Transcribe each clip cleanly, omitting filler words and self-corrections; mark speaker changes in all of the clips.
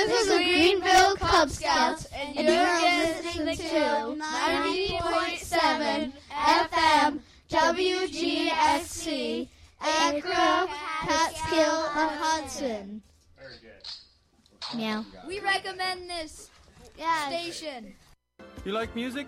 Speaker 1: is the Greenville Cub Scouts, and you're listening to 90.7 FM WGXC, Acro, Catskill, and Hudson.
Speaker 2: Very good.
Speaker 3: Meow.
Speaker 4: We recommend this station.
Speaker 5: You like music?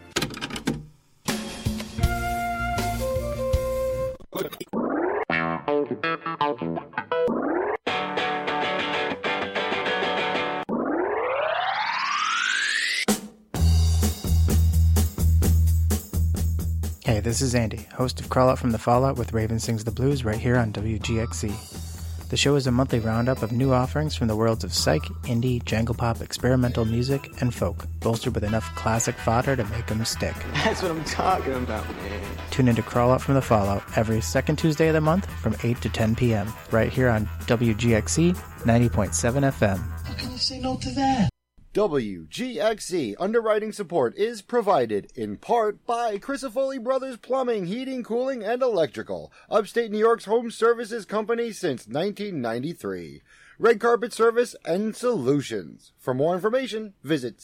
Speaker 6: Hey, this is Andy, host of Crawl Out from the Fallout with Raven Sings the Blues right here on WGXC. The show is a monthly roundup of new offerings from the worlds of psych, indie, jangle pop, experimental music, and folk, bolstered with enough classic fodder to make them stick.
Speaker 7: That's what I'm talking about, man.
Speaker 6: Tune in to Crawl Out from the Fallout every second Tuesday of the month from 8 to 10 p.m. right here on WGXC 90.7 FM.
Speaker 8: How can you say no to that?
Speaker 9: WGXC underwriting support is provided in part by Crisafulli Brothers Plumbing, Heating, Cooling, and Electrical, upstate New York's home services company since 1993. Red Carpet Service and Solutions. For more information, visit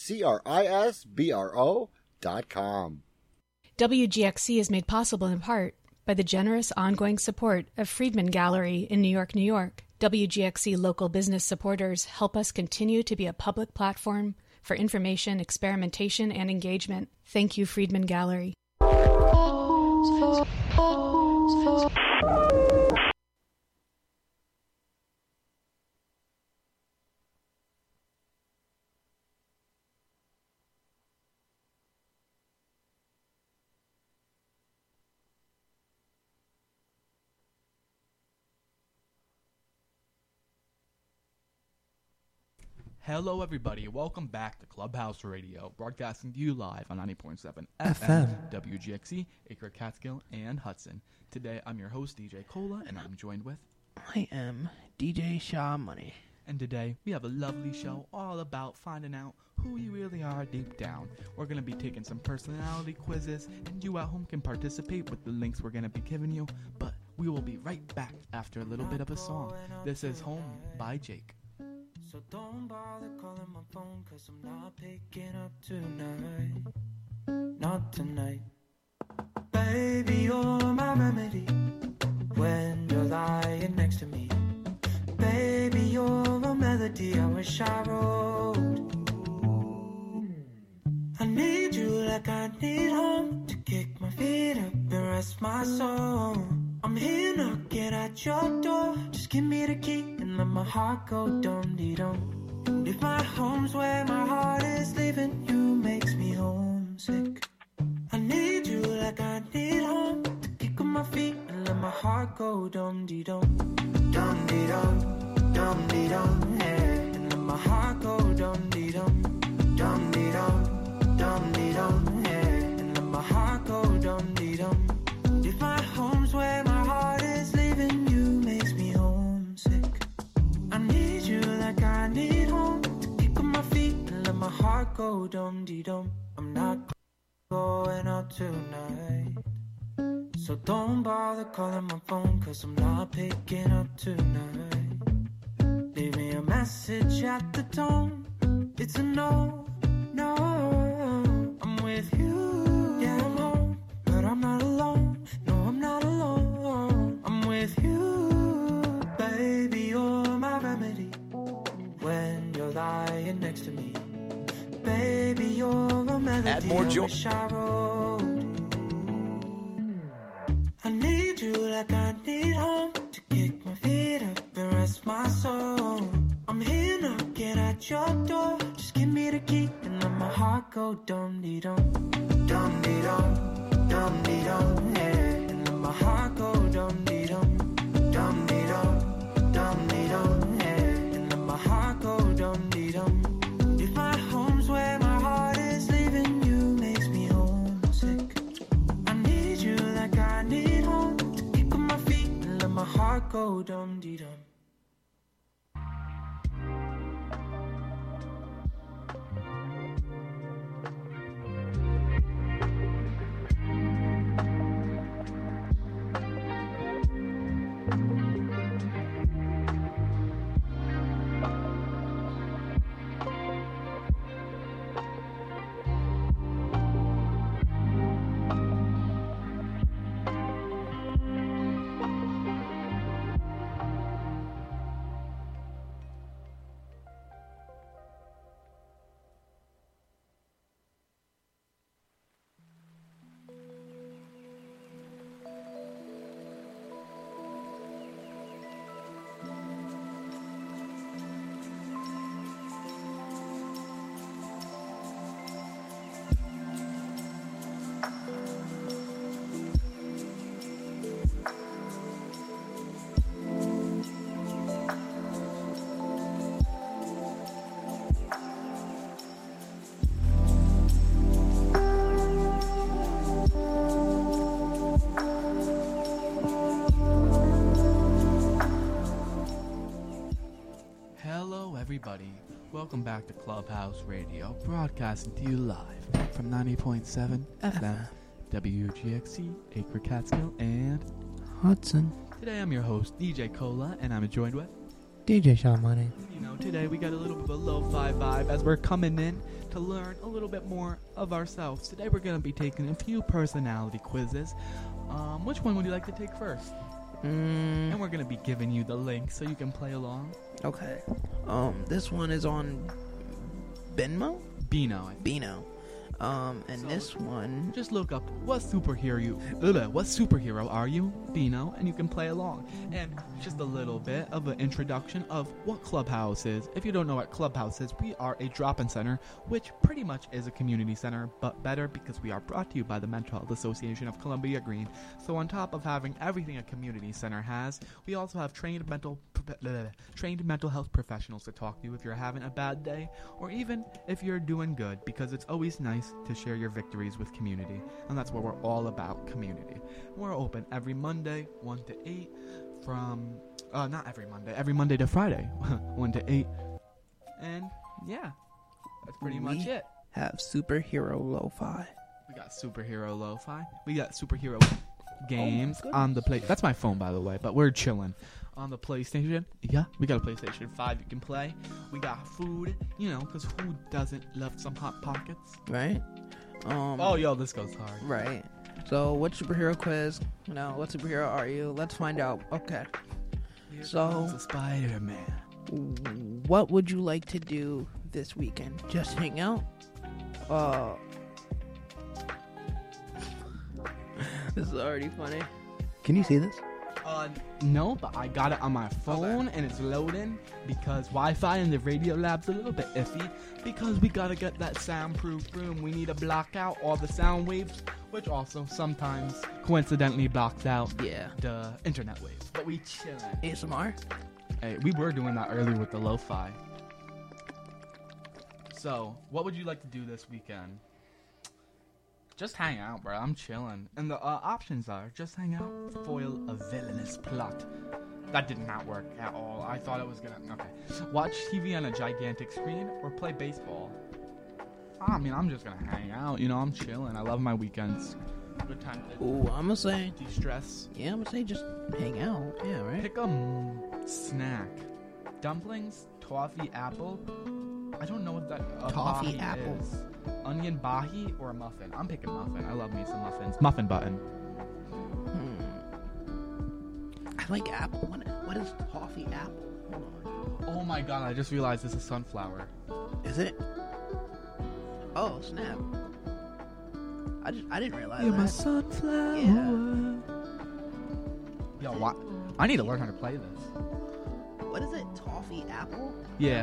Speaker 9: crisbro.com.
Speaker 10: WGXC is made possible in part by the generous ongoing support of Friedman Gallery in New York, New York. WGXC local business supporters help us continue to be a public platform for information, experimentation, and engagement. Thank you, Friedman Gallery.
Speaker 11: Hello everybody, welcome back to Clubhouse Radio, broadcasting to you live on 90.7 FM, WGXC, Acre, Catskill, and Hudson. Today I'm your host, DJ Cola, and I'm joined with...
Speaker 12: I am DJ Shaw Money.
Speaker 11: And today we have a lovely show all about finding out who you really are deep down. We're going to be taking some personality quizzes, and you at home can participate with the links we're going to be giving you, but we will be right back after a little bit of a song. This is Home by Jake.
Speaker 13: So don't bother calling my phone, 'cause I'm not picking up tonight. Not tonight. Baby, you're my remedy when you're lying next to me. Baby, you're a melody I wish I wrote. I need you like I need home, to kick my feet up and rest my soul. I'm here knocking at your door, just give me the key and let my heart go dum-dee-dum. And if my home's where my heart is, leaving you makes me homesick. I need you like I need home, to kick on my feet and let my heart go dum-dee-dum. Dum-dee-dum, dum-dee-dum, yeah. And let my heart go dum-dee-dum. Dum-dee-dum, dum-dee-dum, yeah. And let my heart go dum-dee-dum. If my home's where my heart is, leaving you makes me homesick. I need you like I need home, to kick on my feet and let my heart go dum-dee-dum. I'm not going out tonight, so don't bother calling my phone, 'cause I'm not picking up tonight. Leave me a message at the tone, it's a no, no. I'm with you, yeah, I'm home, but I'm not alone. No, I'm not alone. I'm with you. Baby, you're my remedy when you're lying next to me. Baby, you're a melody
Speaker 7: Add more joy.
Speaker 13: I wish I wrote. I need you like I need home, to kick my feet up and rest my soul. I'm here knocking at your door, just give me the key and let my heart go dum-dee-dum. Dum-dee-dum, dum-dee-dum, yeah. And let my heart go dum-dee-dum. Dum-dee-dum, dum-dee-dum, yeah. And let my heart go dum-dee-dum. If my home's where my heart is, leaving you makes me homesick. I need you like I need home, to kick on my feet and let my heart go dum-dee-dum.
Speaker 11: Hello, everybody. Welcome back to Clubhouse Radio, broadcasting to you live from 90.7 FM, WGXC, Acre Catskill, and
Speaker 12: Hudson.
Speaker 11: Today I'm your host, DJ Cola, and I'm joined with
Speaker 12: DJ Sean Money.
Speaker 11: You know, today we got a little bit of a lo-fi vibe as we're coming in to learn a little bit more of ourselves. Today we're going to be taking a few personality quizzes. Which one would you like to take first? And we're going to be giving you the link so you can play along.
Speaker 12: Okay. This one is on Benmo?
Speaker 11: Beano.
Speaker 12: And so this one,
Speaker 11: just look up what superhero are you, Beano, and you can play along. And just a little bit of an introduction of what Clubhouse is. If you don't know what Clubhouse is, we are a drop-in center, which pretty much is a community center, but better because we are brought to you by the Mental Health Association of Columbia Green. So on top of having everything a community center has, we also have trained mental health professionals to talk to you if you're having a bad day, or even if you're doing good, because it's always nice to share your victories with community, and that's what we're all about, community. We're open every Monday 1 to 8 from not every Monday, every Monday to Friday 1 to 8, and yeah, that's pretty much it.
Speaker 12: Have superhero lo-fi.
Speaker 11: We got superhero lo-fi, we got superhero games on the play. That's my phone, by the way, but we're chilling on the PlayStation. Yeah, we got a PlayStation 5 you can play. We got food, because who doesn't love some Hot Pockets?
Speaker 12: Right.
Speaker 11: This goes hard.
Speaker 12: Right. So, what superhero quiz? What superhero are you? Let's find out. Okay.
Speaker 11: Here comes the Spider-Man.
Speaker 12: What would you like to do this weekend? Just hang out? This is already funny. Can you see this?
Speaker 11: No, but I got it on my phone, and it's loading because Wi-Fi in the Radio Lab's a little bit iffy because we gotta get that soundproof room. We need to block out all the sound waves, which also sometimes coincidentally blocks out the internet waves. But we chillin'.
Speaker 12: ASMR?
Speaker 11: Hey, we were doing that earlier with the lo-fi. So, what would you like to do this weekend? Just hang out, bro. I'm chilling. And the options are just hang out, foil a villainous plot. That did not work at all. I thought it was gonna. Okay. Watch TV on a gigantic screen or play baseball. I'm just gonna hang out. I'm chilling. I love my weekends. Good time to
Speaker 12: I'm gonna say
Speaker 11: de-stress.
Speaker 12: Yeah, I'm gonna say just hang out. Yeah, right.
Speaker 11: Pick a snack. Dumplings, toffee, apple. I don't know what that
Speaker 12: toffee apple
Speaker 11: is. Onion bahi or a muffin? I'm picking muffin. I love me some muffins. Muffin button.
Speaker 12: I like apple. What is toffee apple?
Speaker 11: Oh my god! I just realized this is sunflower.
Speaker 12: Is it? Oh snap! I didn't realize
Speaker 11: You're
Speaker 12: that.
Speaker 11: my sunflower.
Speaker 12: Yeah.
Speaker 11: Yo, what? I need to learn how to play this.
Speaker 12: What is it? Toffee apple?
Speaker 11: Yeah.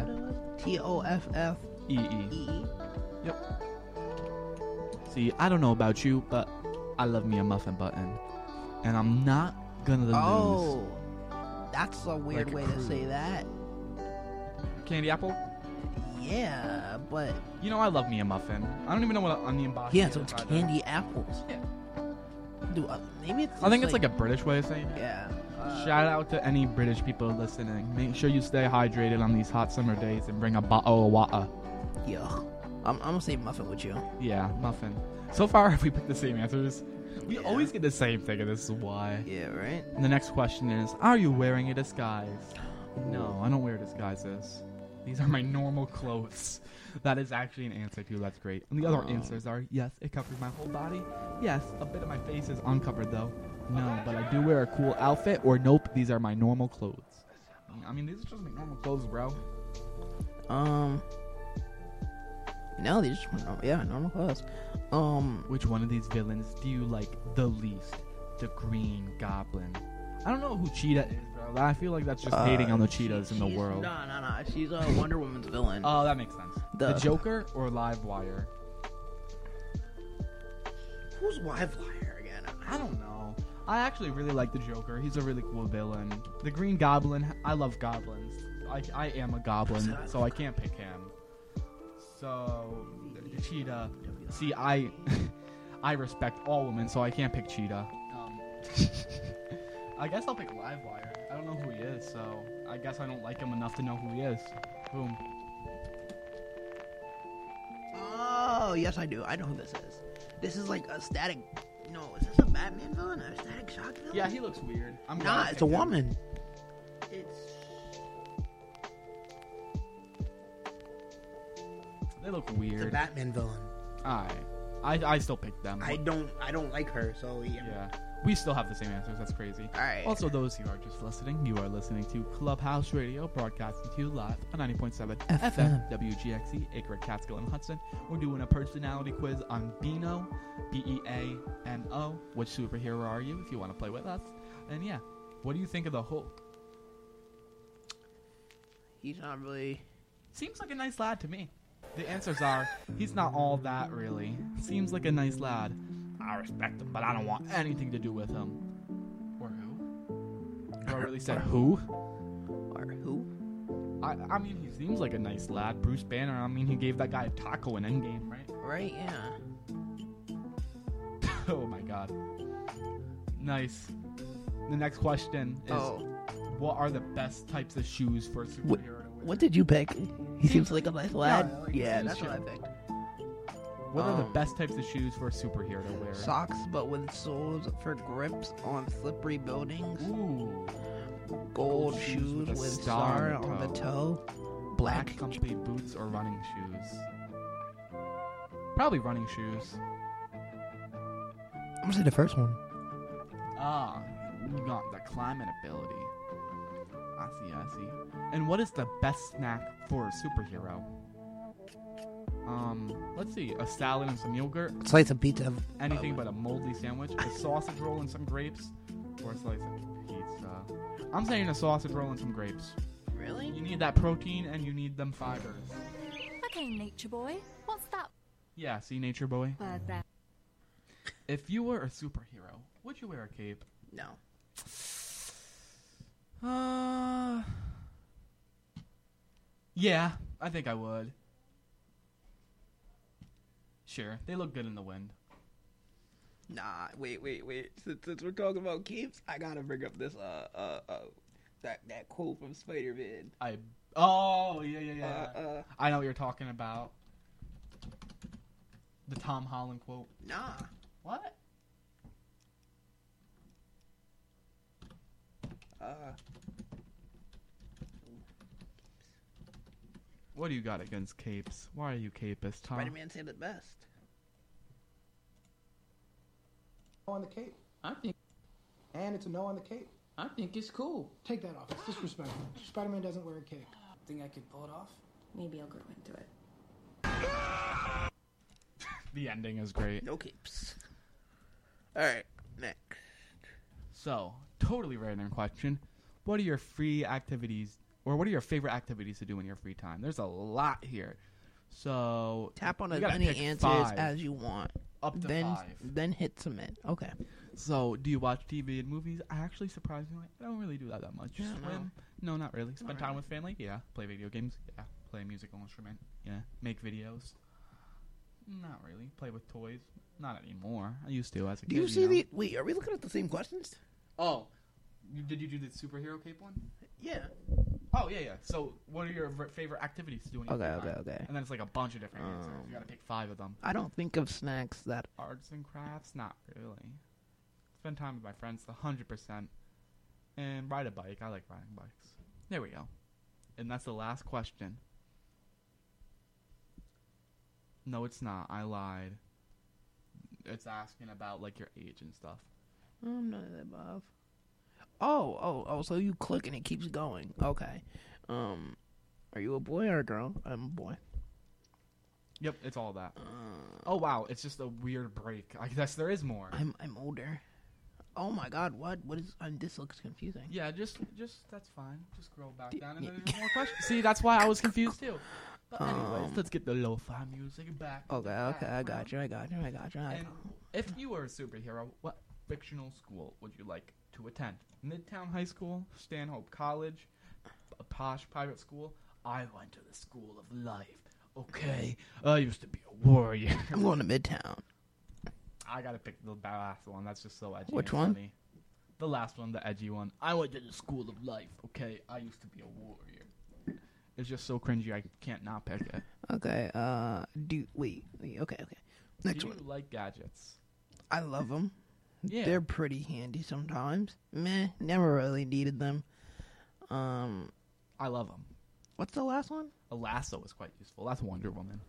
Speaker 12: TOFFEE.
Speaker 11: Yep. See, I don't know about you, but I love me a muffin button, and I'm not gonna lose.
Speaker 12: Oh, that's a weird way to say that.
Speaker 11: Candy apple?
Speaker 12: Yeah, but
Speaker 11: I love me a muffin. I don't even know what an onion bahi is.
Speaker 12: Yeah, so it's candy apples.
Speaker 11: Yeah.
Speaker 12: Dude, maybe it's.
Speaker 11: I think it's like a British way of saying it.
Speaker 12: Yeah.
Speaker 11: Shout out to any British people listening. Make sure you stay hydrated on these hot summer days and bring a bottle of water.
Speaker 12: Yeah. I'm gonna say muffin with you.
Speaker 11: Yeah, muffin. So far, if we pick the same answers, we always get the same thing, and this is why.
Speaker 12: Yeah, right?
Speaker 11: And the next question is, are you wearing a disguise? No, I don't wear disguises. These are my normal clothes. That is actually an answer, too. That's great. And the other answers are, yes, it covers my whole body. Yes, a bit of my face is uncovered, though. No, but I do wear a cool outfit, or nope, these are my normal clothes. These are just my normal clothes, bro.
Speaker 12: No, these are normal clothes.
Speaker 11: Which one of these villains do you like the least? The Green Goblin. I don't know who Cheetah is, bro. I feel like that's just hating on the cheetahs in the world.
Speaker 12: No. She's a Wonder Woman's villain.
Speaker 11: Oh, that makes sense. The Joker or Livewire?
Speaker 12: Who's Livewire again?
Speaker 11: I don't know. I actually really like the Joker. He's a really cool villain. The Green Goblin, I love goblins. I am a goblin, so I can't pick him. So, the Cheetah. See, I respect all women, so I can't pick Cheetah. I guess I'll pick Livewire. I don't know who he is, so I guess I don't like him enough to know who he is. Boom.
Speaker 12: Oh, yes, I do. I know who this is. This is like a Static... No, is this a Batman villain or a Static Shock villain?
Speaker 11: Yeah, he looks weird.
Speaker 12: Nah, it's a woman.
Speaker 11: They look weird.
Speaker 12: It's a Batman villain.
Speaker 11: Alright. I still picked them.
Speaker 12: I don't like her, so yeah.
Speaker 11: Yeah. We still have the same answers. That's crazy.
Speaker 12: Alright.
Speaker 11: Also, those who are just listening, you are listening to Clubhouse Radio, broadcasting to you live on 90.7 FM, WGXE, Acre, Catskill, and Hudson. We're doing a personality quiz on Beano, Beano. Which superhero are you, if you want to play with us? And yeah, what do you think of the Hulk?
Speaker 12: He's not really...
Speaker 11: Seems like a nice lad to me. The answers are, he's not all that, really. Seems like a nice lad. I respect him, but I don't want anything to do with him. Or who? I really said who?
Speaker 12: Or who?
Speaker 11: I mean, he seems like a nice lad. Bruce Banner, I mean, he gave that guy a taco in Endgame, right?
Speaker 12: Right, yeah.
Speaker 11: Oh my god. Nice. The next question is, what are the best types of shoes for a superhero to wear?
Speaker 12: What did you pick? He seems like a nice lad.
Speaker 11: Yeah,
Speaker 12: that's what I picked.
Speaker 11: What are the best types of shoes for a superhero to wear?
Speaker 12: Socks, but with soles for grips on slippery buildings.
Speaker 11: Ooh.
Speaker 12: Gold shoes with star on the toe. Black
Speaker 11: comfy boots or running shoes? Probably running shoes.
Speaker 12: I'm gonna say the first one.
Speaker 11: Ah, you got the climbing ability. I see. And what is the best snack for a superhero? Let's see. A salad and some yogurt.
Speaker 12: Slice of pizza.
Speaker 11: Anything but a moldy sandwich. A sausage roll and some grapes. Or a slice of pizza. I'm saying a sausage roll and some grapes.
Speaker 12: Really?
Speaker 11: You need that protein and you need them fibers.
Speaker 2: Okay, Nature Boy. What's that?
Speaker 11: Yeah, see, Nature Boy?
Speaker 2: Word there.
Speaker 11: If you were a superhero, would you wear a cape?
Speaker 12: No.
Speaker 11: Yeah, I think I would. Sure, they look good in the wind.
Speaker 12: Nah, wait. Since we're talking about capes, I gotta bring up this that quote from Spider-Man.
Speaker 11: Yeah. I know what you're talking about. The Tom Holland quote.
Speaker 12: Nah.
Speaker 11: What? What do you got against capes? Why are you capist, Tom?
Speaker 12: Spider-Man said it best.
Speaker 3: On the cape.
Speaker 5: I think.
Speaker 3: And it's a no on the cape.
Speaker 5: I think it's cool.
Speaker 3: Take that off. It's disrespectful. Spider-Man doesn't wear a cape.
Speaker 5: Think I could pull it off?
Speaker 2: Maybe I'll grow into it.
Speaker 11: The ending is great.
Speaker 12: No capes. Alright, next.
Speaker 11: So, totally random question. What are your free activities, or what are your favorite activities to do in your free time? There's a lot here. So,
Speaker 12: tap on as many answers as you want.
Speaker 11: Up to 5.
Speaker 12: Then hit submit. Okay.
Speaker 11: So, do you watch TV and movies? I actually, surprisingly, I don't really do that much.
Speaker 12: Yeah,
Speaker 11: Swim? No, not really. Spend time with family? Yeah. Play video games? Yeah. Play a musical instrument? Yeah. Make videos? Not really. Play with toys? Not anymore. I used to as a kid.
Speaker 12: Do you see the... Wait, are we looking at the same questions?
Speaker 11: Oh. Did you do the superhero cape one?
Speaker 12: Yeah.
Speaker 11: Oh, yeah. So, what are your favorite activities to do in your free time?
Speaker 12: Okay.
Speaker 11: And then it's like a bunch of different answers. You gotta pick 5 of them.
Speaker 12: I don't think of snacks that...
Speaker 11: Arts and crafts? Not really. Spend time with my friends, 100%. And ride a bike. I like riding bikes. There we go. And that's the last question. No, it's not. I lied. It's asking about, like, your age and stuff.
Speaker 12: I'm not that above. Oh, so you click and it keeps going. Okay. Are you a boy or a girl? I'm a boy.
Speaker 11: Yep, it's all that. Oh, wow. It's just a weird break. I guess there is more.
Speaker 12: I'm older. Oh, my God. What is... this looks confusing.
Speaker 11: Yeah, just that's fine. Just scroll back down and then there's more questions. See, that's why I was confused, too. But anyways, let's get the lo-fi music back.
Speaker 12: Okay, I got you.
Speaker 11: And if you were a superhero, what fictional school would you like to attend? Midtown High School, Stanhope College, a posh private school? I went to the School of Life. Okay, I used to be a warrior.
Speaker 12: I'm going to Midtown.
Speaker 11: I gotta pick the last one. That's just so edgy.
Speaker 12: Which one?
Speaker 11: Funny. The last one, the edgy one. I went to the school of life, okay? I used to be a warrior. It's just so cringy, I can't not pick it.
Speaker 12: Okay, okay. Next
Speaker 11: Do
Speaker 12: one.
Speaker 11: you like gadgets?
Speaker 12: I love them.
Speaker 11: Yeah.
Speaker 12: They're pretty handy sometimes. Meh, never really needed them.
Speaker 11: I love them.
Speaker 12: What's the last one?
Speaker 11: A lasso is quite useful. That's Wonder Woman.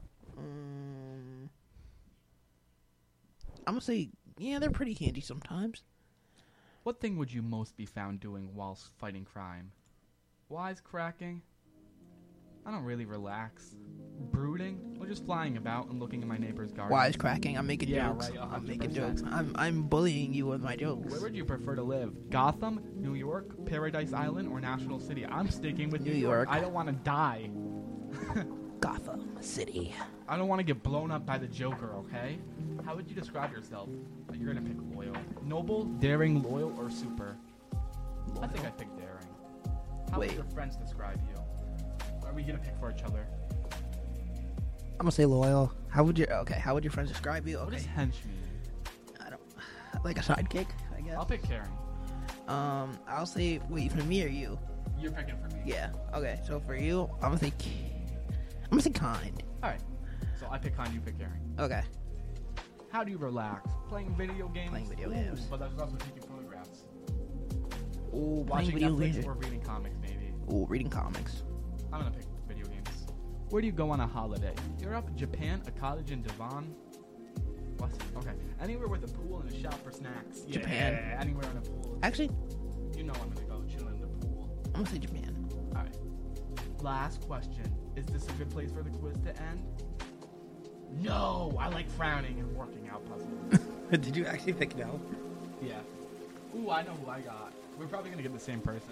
Speaker 12: I'm gonna say, yeah, they're pretty handy sometimes.
Speaker 11: What thing would you most be found doing whilst fighting crime? Wisecracking? I don't really relax. Brooding? Or just flying about and looking at my neighbor's garden?
Speaker 12: Wisecracking. I'm making jokes.
Speaker 11: Right,
Speaker 12: I'm making jokes. I'm bullying you with my jokes.
Speaker 11: Where would you prefer to live? Gotham, New York, Paradise Island, or National City? I'm sticking with New York. I don't want to die.
Speaker 12: Gotham City.
Speaker 11: I don't want to get blown up by the Joker, okay? How would you describe yourself? You're going to pick loyal. Noble, daring, loyal, or super? Loyal. I think I pick daring. How would your friends describe you? Are we going to pick for each other?
Speaker 12: I'm gonna say loyal. How would your friends describe you? Okay.
Speaker 11: What does hench mean?
Speaker 12: I don't like a sidekick, I guess.
Speaker 11: I'll pick caring.
Speaker 12: I'll say wait for me or you.
Speaker 11: You're picking for me.
Speaker 12: Yeah. Okay. So for you, I'm gonna say kind.
Speaker 11: All right. So I pick kind. You pick caring.
Speaker 12: Okay.
Speaker 11: How do you relax? Playing video games.
Speaker 12: Playing video games.
Speaker 11: But that's also taking photographs.
Speaker 12: Ooh,
Speaker 11: watching
Speaker 12: video
Speaker 11: Netflix
Speaker 12: games.
Speaker 11: or reading comics, maybe.
Speaker 12: Ooh, reading comics.
Speaker 11: I'm gonna pick video games. Where do you go on a holiday? Europe, Japan, a cottage in Devon? What? Okay. Anywhere with a pool and a shop for snacks.
Speaker 12: Japan.
Speaker 11: Yeah, anywhere in a pool.
Speaker 12: Actually,
Speaker 11: you know I'm gonna go chill in the pool.
Speaker 12: I'm gonna say Japan.
Speaker 11: All right. Last question. Is this a good place for the quiz to end? No! I like frowning and working out puzzles.
Speaker 12: Did you actually pick no?
Speaker 11: Yeah. Ooh, I know who I got. We're probably gonna get the same person.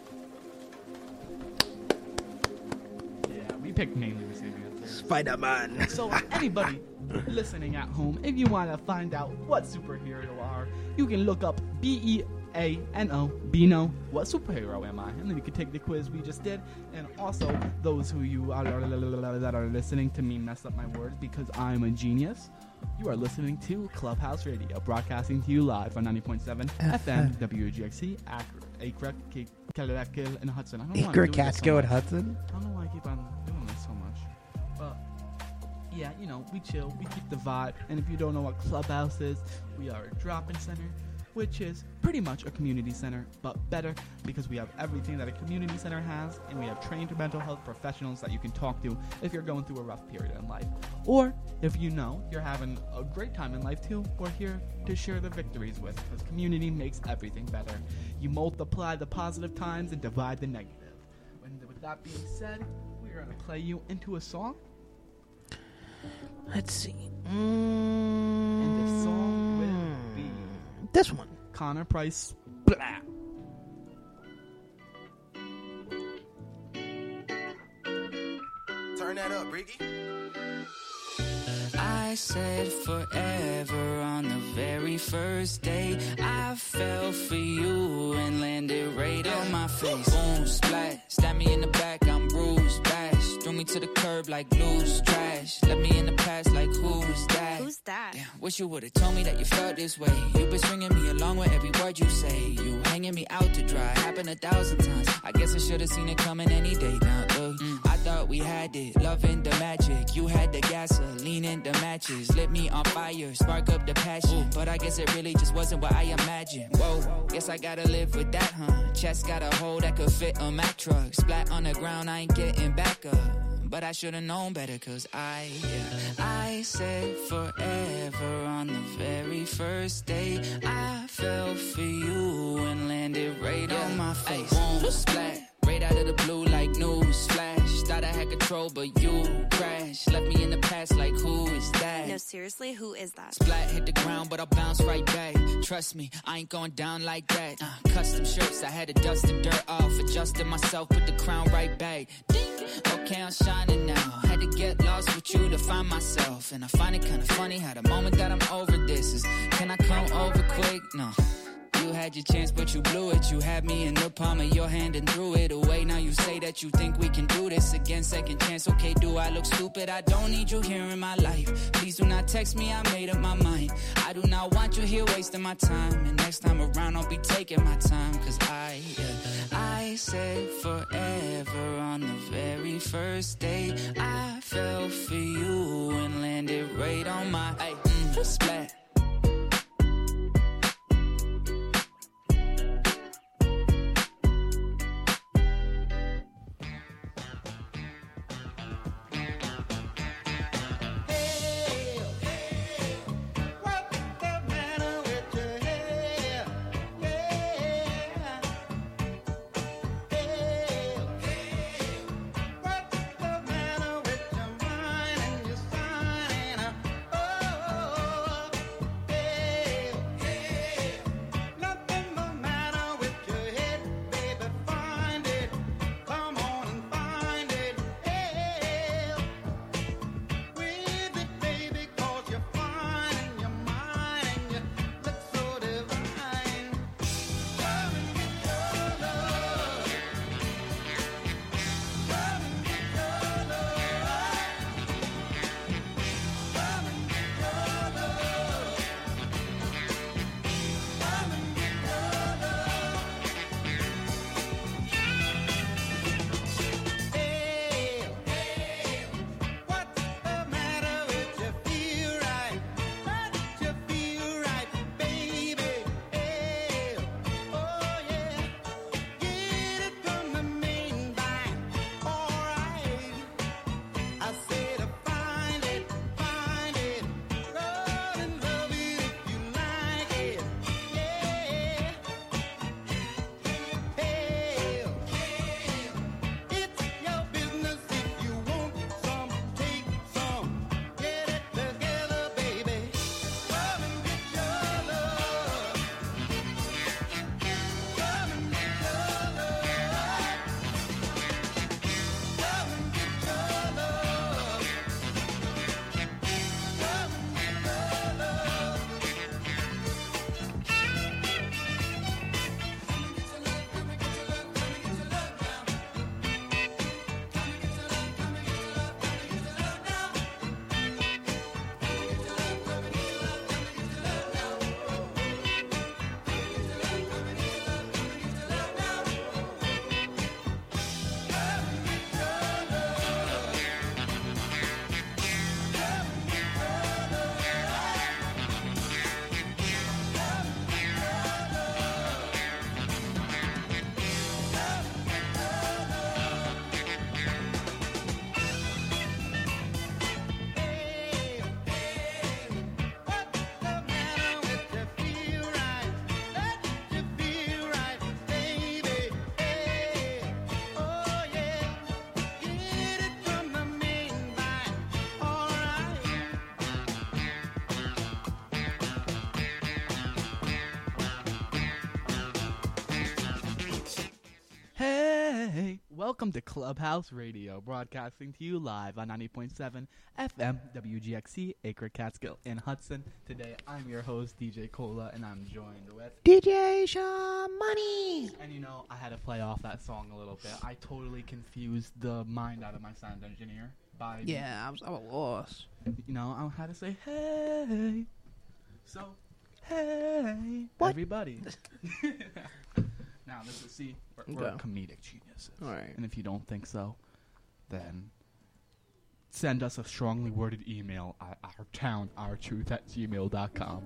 Speaker 11: We picked mainly the same answer.
Speaker 12: Spider-Man.
Speaker 11: So anybody listening at home, if you want to find out what superhero you are, you can look up B-E-A-N-O, Beano, what superhero am I? And then you can take the quiz we just did. And also, those who you are that are listening to me mess up my words because I'm a genius, you are listening to Clubhouse Radio, broadcasting to you live on 90.7 FM, WGXC, Acre, Catskill, and Hudson. I don't know why I'm doing this so
Speaker 12: Catskill
Speaker 11: much.
Speaker 12: and Hudson?
Speaker 11: I don't know why I keep on doing this so much. But, yeah, you know, we chill, we keep the vibe. And if you don't know what Clubhouse is, we are a drop-in center, which is pretty much a community center, but better because we have everything that a community center has, and we have trained mental health professionals that you can talk to if you're going through a rough period in life. Or, if you know you're having a great time in life too, we're here to share the victories with, because community makes everything better. You multiply the positive times and divide the negative. And with that being said, we're going to play you into a song.
Speaker 12: Let's see.
Speaker 11: And the song will be
Speaker 12: this one.
Speaker 11: Connor Price. Blah.
Speaker 14: Turn that up, Ricky.
Speaker 15: I said forever on the very first day. I fell for you and landed right on my face. Boom, splash, stab me in the back, I'm bruised, bash. Threw me to the curb like loose trash. Left me in the past like who's that?
Speaker 16: Who's that?
Speaker 15: Damn, wish you would've told me that you felt this way. You've been stringing me along with every word you say. You hanging me out to dry, happened 1,000 times. I guess I should've seen it coming any day. Now look, I thought we had it, loving the magic. You had the gasoline and the matches, lit me on fire, spark up the passion. But I guess it really just wasn't what I imagined. Whoa, guess I gotta live with that, huh? Chest got a hole that could fit a Mack truck. Splat on the ground, I ain't getting back up. But I should've known better, cause I said forever on the very first day. I fell for you and landed right on my face. Boom, splat, right out of the blue like news flash. Thought I had control, but you crashed. Left me in the past like who is that?
Speaker 16: No, seriously, who is that?
Speaker 15: Splat hit the ground, but I'll bounce right back. Trust me, I ain't going down like that. Custom shirts, I had to dust the dirt off. Adjusted myself, put the crown right back. Ding. Okay, I'm shining now. Had to get lost with you to find myself. And I find it kinda funny how the moment that I'm over this is, can I come over quick? No. you had your chance, but you blew it. You had me in the palm of your hand and threw it away. Now you say that you think we can do this again, second chance. Okay, do I look stupid? I don't need you here in my life. Please do not text me, I made up my mind. I do not want you here wasting my time. And next time around, I'll be taking my time. Cause I said forever on the very first day. I fell for you and landed right on my splat.
Speaker 11: Welcome to Clubhouse Radio, broadcasting to you live on 90.7 FM WGXC, Acre Catskill in Hudson. Today, I'm your host, DJ Cola, and I'm joined with
Speaker 12: DJ Shaw Money.
Speaker 11: And you know, I had to play off that song a little bit. I totally confused the mind out of my sound engineer by
Speaker 12: I was lost.
Speaker 11: You know, I had to say hey. So, hey,
Speaker 12: what?
Speaker 11: Everybody. Now, this is, we're comedic geniuses.
Speaker 12: All right.
Speaker 11: And if you don't think so, then send us a strongly worded email at ourtownourtruth@gmail.com.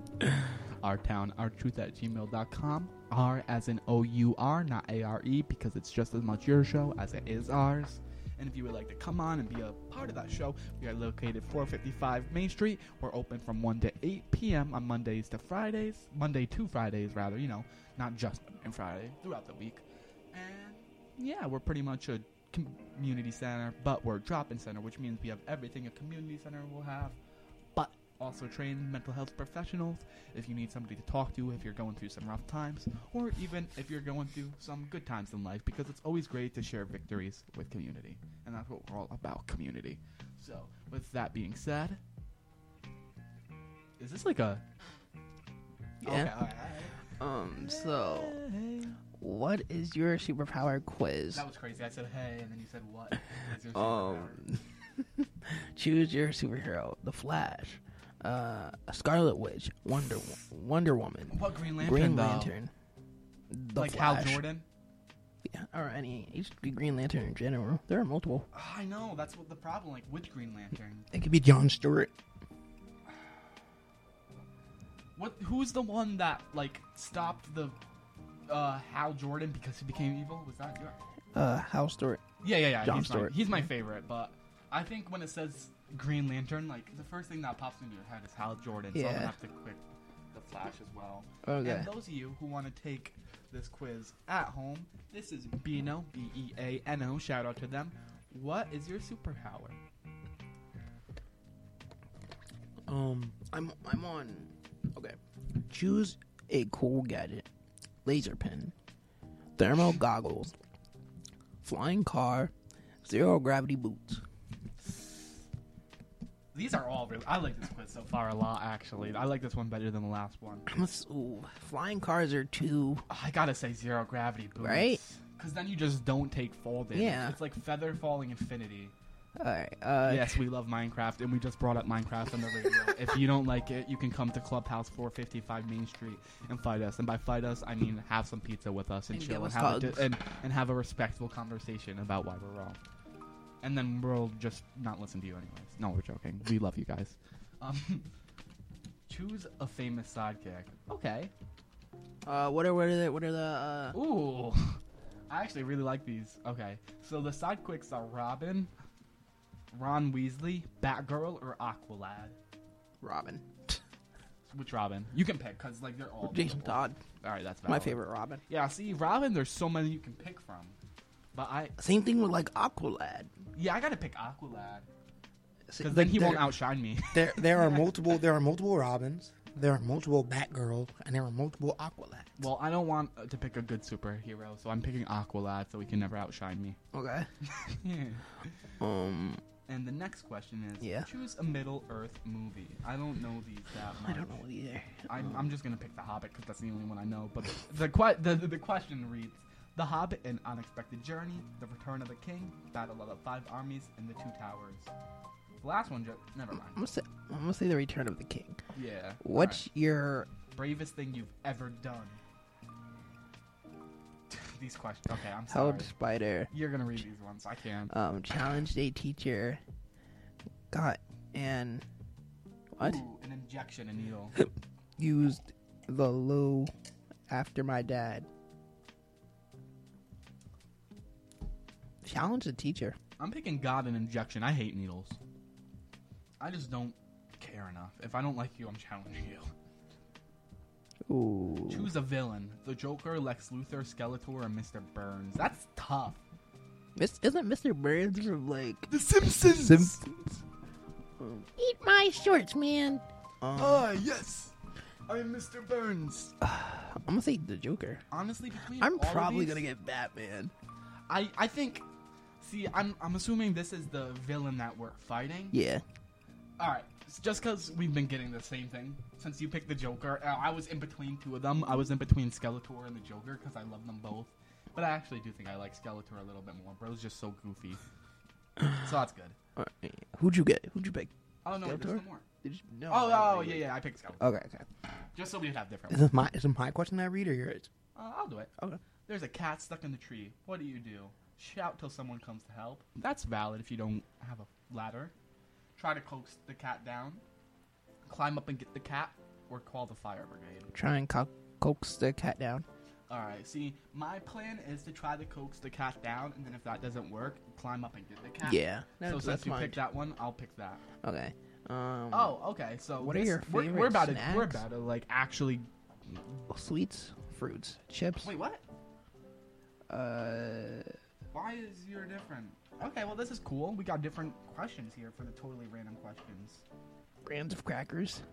Speaker 11: ourtownourtruth@gmail.com. R as in O-U-R, not A-R-E, because it's just as much your show as it is ours. And if you would like to come on and be a part of that show, we are located 455 Main Street. We're open from 1 to 8 p.m. on Monday to Fridays, you know, not just Monday and Friday, throughout the week. And yeah, we're pretty much a community center, but we're a drop-in center, which means we have everything a community center will have, but also train mental health professionals if you need somebody to talk to if you're going through some rough times, or even if you're going through some good times in life, because it's always great to share victories with community, and that's what we're all about, community. So, with that being said, is this like a...
Speaker 12: Yeah.
Speaker 11: Okay, all right.
Speaker 12: So, what is your superpower quiz?
Speaker 11: That was crazy. I said hey, and then you said what? Is your superpower?
Speaker 12: Choose your superhero: The Flash, Scarlet Witch, Wonder Woman,
Speaker 11: What Green Lantern?
Speaker 12: The
Speaker 11: Like
Speaker 12: Flash.
Speaker 11: Hal Jordan?
Speaker 12: Yeah, or any Green Lantern in general. There are multiple.
Speaker 11: I know, that's what the problem. Like, which Green Lantern?
Speaker 12: It could be John Stewart.
Speaker 11: Who's the one that like stopped the Hal Jordan because he became evil? Was that you?
Speaker 12: Hal Stewart.
Speaker 11: Yeah.
Speaker 12: John Stewart.
Speaker 11: He's my favorite, but I think when it says Green Lantern, like the first thing that pops into your head is Hal Jordan. So I'm gonna have to click the Flash as well.
Speaker 12: Okay.
Speaker 11: And those of you who want to take this quiz at home, this is Beano, Beano. Shout out to them. What is your superpower?
Speaker 12: I'm on. Okay. Choose a cool gadget: laser pen, thermal goggles, flying car, zero gravity boots.
Speaker 11: These are all really. I like this quiz so far a lot. Actually, I like this one better than the last one.
Speaker 12: Ooh, flying cars are too.
Speaker 11: I gotta say zero gravity boots,
Speaker 12: Right?
Speaker 11: Because then you just don't take fall damage.
Speaker 12: Yeah.
Speaker 11: It's like feather falling infinity.
Speaker 12: Alright,
Speaker 11: yes, we love Minecraft, and we just brought up Minecraft on the radio. If you don't like it, you can come to Clubhouse 455 Main Street and fight us. And by fight us, I mean have some pizza with us and
Speaker 12: And
Speaker 11: chill
Speaker 12: give
Speaker 11: and
Speaker 12: us
Speaker 11: have,
Speaker 12: hugs.
Speaker 11: and have a respectful conversation about why we're wrong. And then we'll just not listen to you anyways. No, we're joking. We love you guys. Choose a famous sidekick. Okay.
Speaker 12: What are the
Speaker 11: Ooh. I actually really like these. Okay. So the sidekicks are Robin, Ron Weasley, Batgirl, or Aqualad?
Speaker 12: Robin.
Speaker 11: Which Robin? You can pick, because like, they're all
Speaker 12: Jason
Speaker 11: beautiful.
Speaker 12: Todd.
Speaker 11: Alright, that's
Speaker 12: My
Speaker 11: valid.
Speaker 12: favorite Robin.
Speaker 11: Yeah, see, Robin, there's so many you can pick from. But
Speaker 12: Same thing with like Aqualad.
Speaker 11: Yeah, I gotta pick Aqualad.
Speaker 12: See,
Speaker 11: Because then he
Speaker 14: there-
Speaker 11: won't outshine me.
Speaker 14: There are multiple Robins, there are multiple Batgirls, and there are multiple Aqualads.
Speaker 11: Well, I don't want to pick a good superhero, so I'm picking Aqualad so he can never outshine me.
Speaker 12: Okay.
Speaker 11: And the next question is,
Speaker 12: Yeah.
Speaker 11: choose a Middle-earth movie. I don't know these that much.
Speaker 12: I don't know either.
Speaker 11: I'm just gonna pick The Hobbit because that's the only one I know. But the question reads: The Hobbit, An Unexpected Journey, The Return of the King, Battle of the Five Armies, and The Two Towers. The last one, never mind.
Speaker 12: I'm gonna say The Return of the King.
Speaker 11: Yeah.
Speaker 12: What's your
Speaker 11: bravest thing you've ever done? These questions. Okay, I'm sorry.
Speaker 12: Held Spider?
Speaker 11: You're gonna read these ones. I can't.
Speaker 12: Challenged a teacher. Got an what?
Speaker 11: Ooh, an injection, a needle.
Speaker 12: Used the loo after my dad. Challenge the teacher.
Speaker 11: I'm picking got an injection. I hate needles. I just don't care enough. If I don't like you, I'm challenging you.
Speaker 12: Ooh.
Speaker 11: Choose a villain. The Joker, Lex Luthor, Skeletor, or Mr. Burns. That's tough.
Speaker 12: Isn't Mr. Burns from like
Speaker 11: The Simpsons?
Speaker 12: Eat my shorts, man.
Speaker 11: Yes. I'm Mr. Burns.
Speaker 12: I'm gonna say the Joker.
Speaker 11: Honestly, between
Speaker 12: I'm
Speaker 11: all of
Speaker 12: probably
Speaker 11: these,
Speaker 12: gonna get Batman.
Speaker 11: I think. See, I'm assuming this is the villain that we're fighting.
Speaker 12: Yeah.
Speaker 11: All right. Just because we've been getting the same thing since you picked the Joker, I was in between two of them. I was in between Skeletor and the Joker because I love them both. But I actually do think I like Skeletor a little bit more. Bro's just so goofy. So that's good.
Speaker 12: Who'd you get? Who'd you pick?
Speaker 11: Oh, no, there's
Speaker 12: Skeletor?
Speaker 11: no more.
Speaker 12: Did you, no.
Speaker 11: Yeah, I picked Skeletor.
Speaker 12: Okay.
Speaker 11: Just so we'd have different
Speaker 14: Is
Speaker 11: ones.
Speaker 14: this my question that I read or yours?
Speaker 11: I'll do it.
Speaker 12: Okay.
Speaker 11: There's a cat stuck in the tree. What do? Shout till someone comes to help. That's valid if you don't have a ladder. Try to coax the cat down. Climb up and get the cat, or call the fire brigade.
Speaker 12: Try and coax the cat down.
Speaker 11: Alright, see, my plan is to try to coax the cat down, and then if that doesn't work, climb up and get the cat.
Speaker 12: Yeah,
Speaker 11: So
Speaker 12: that's
Speaker 11: since you
Speaker 12: mine.
Speaker 11: picked that one, I'll pick that.
Speaker 12: Okay.
Speaker 11: Okay. So
Speaker 12: what are your favorite
Speaker 11: we're about
Speaker 12: snacks?
Speaker 11: We're about to like actually
Speaker 12: Sweets, fruits, chips.
Speaker 11: Wait, what? Why is your different? Okay, well this is cool. We got different questions here for the totally random questions.
Speaker 12: Brands of crackers.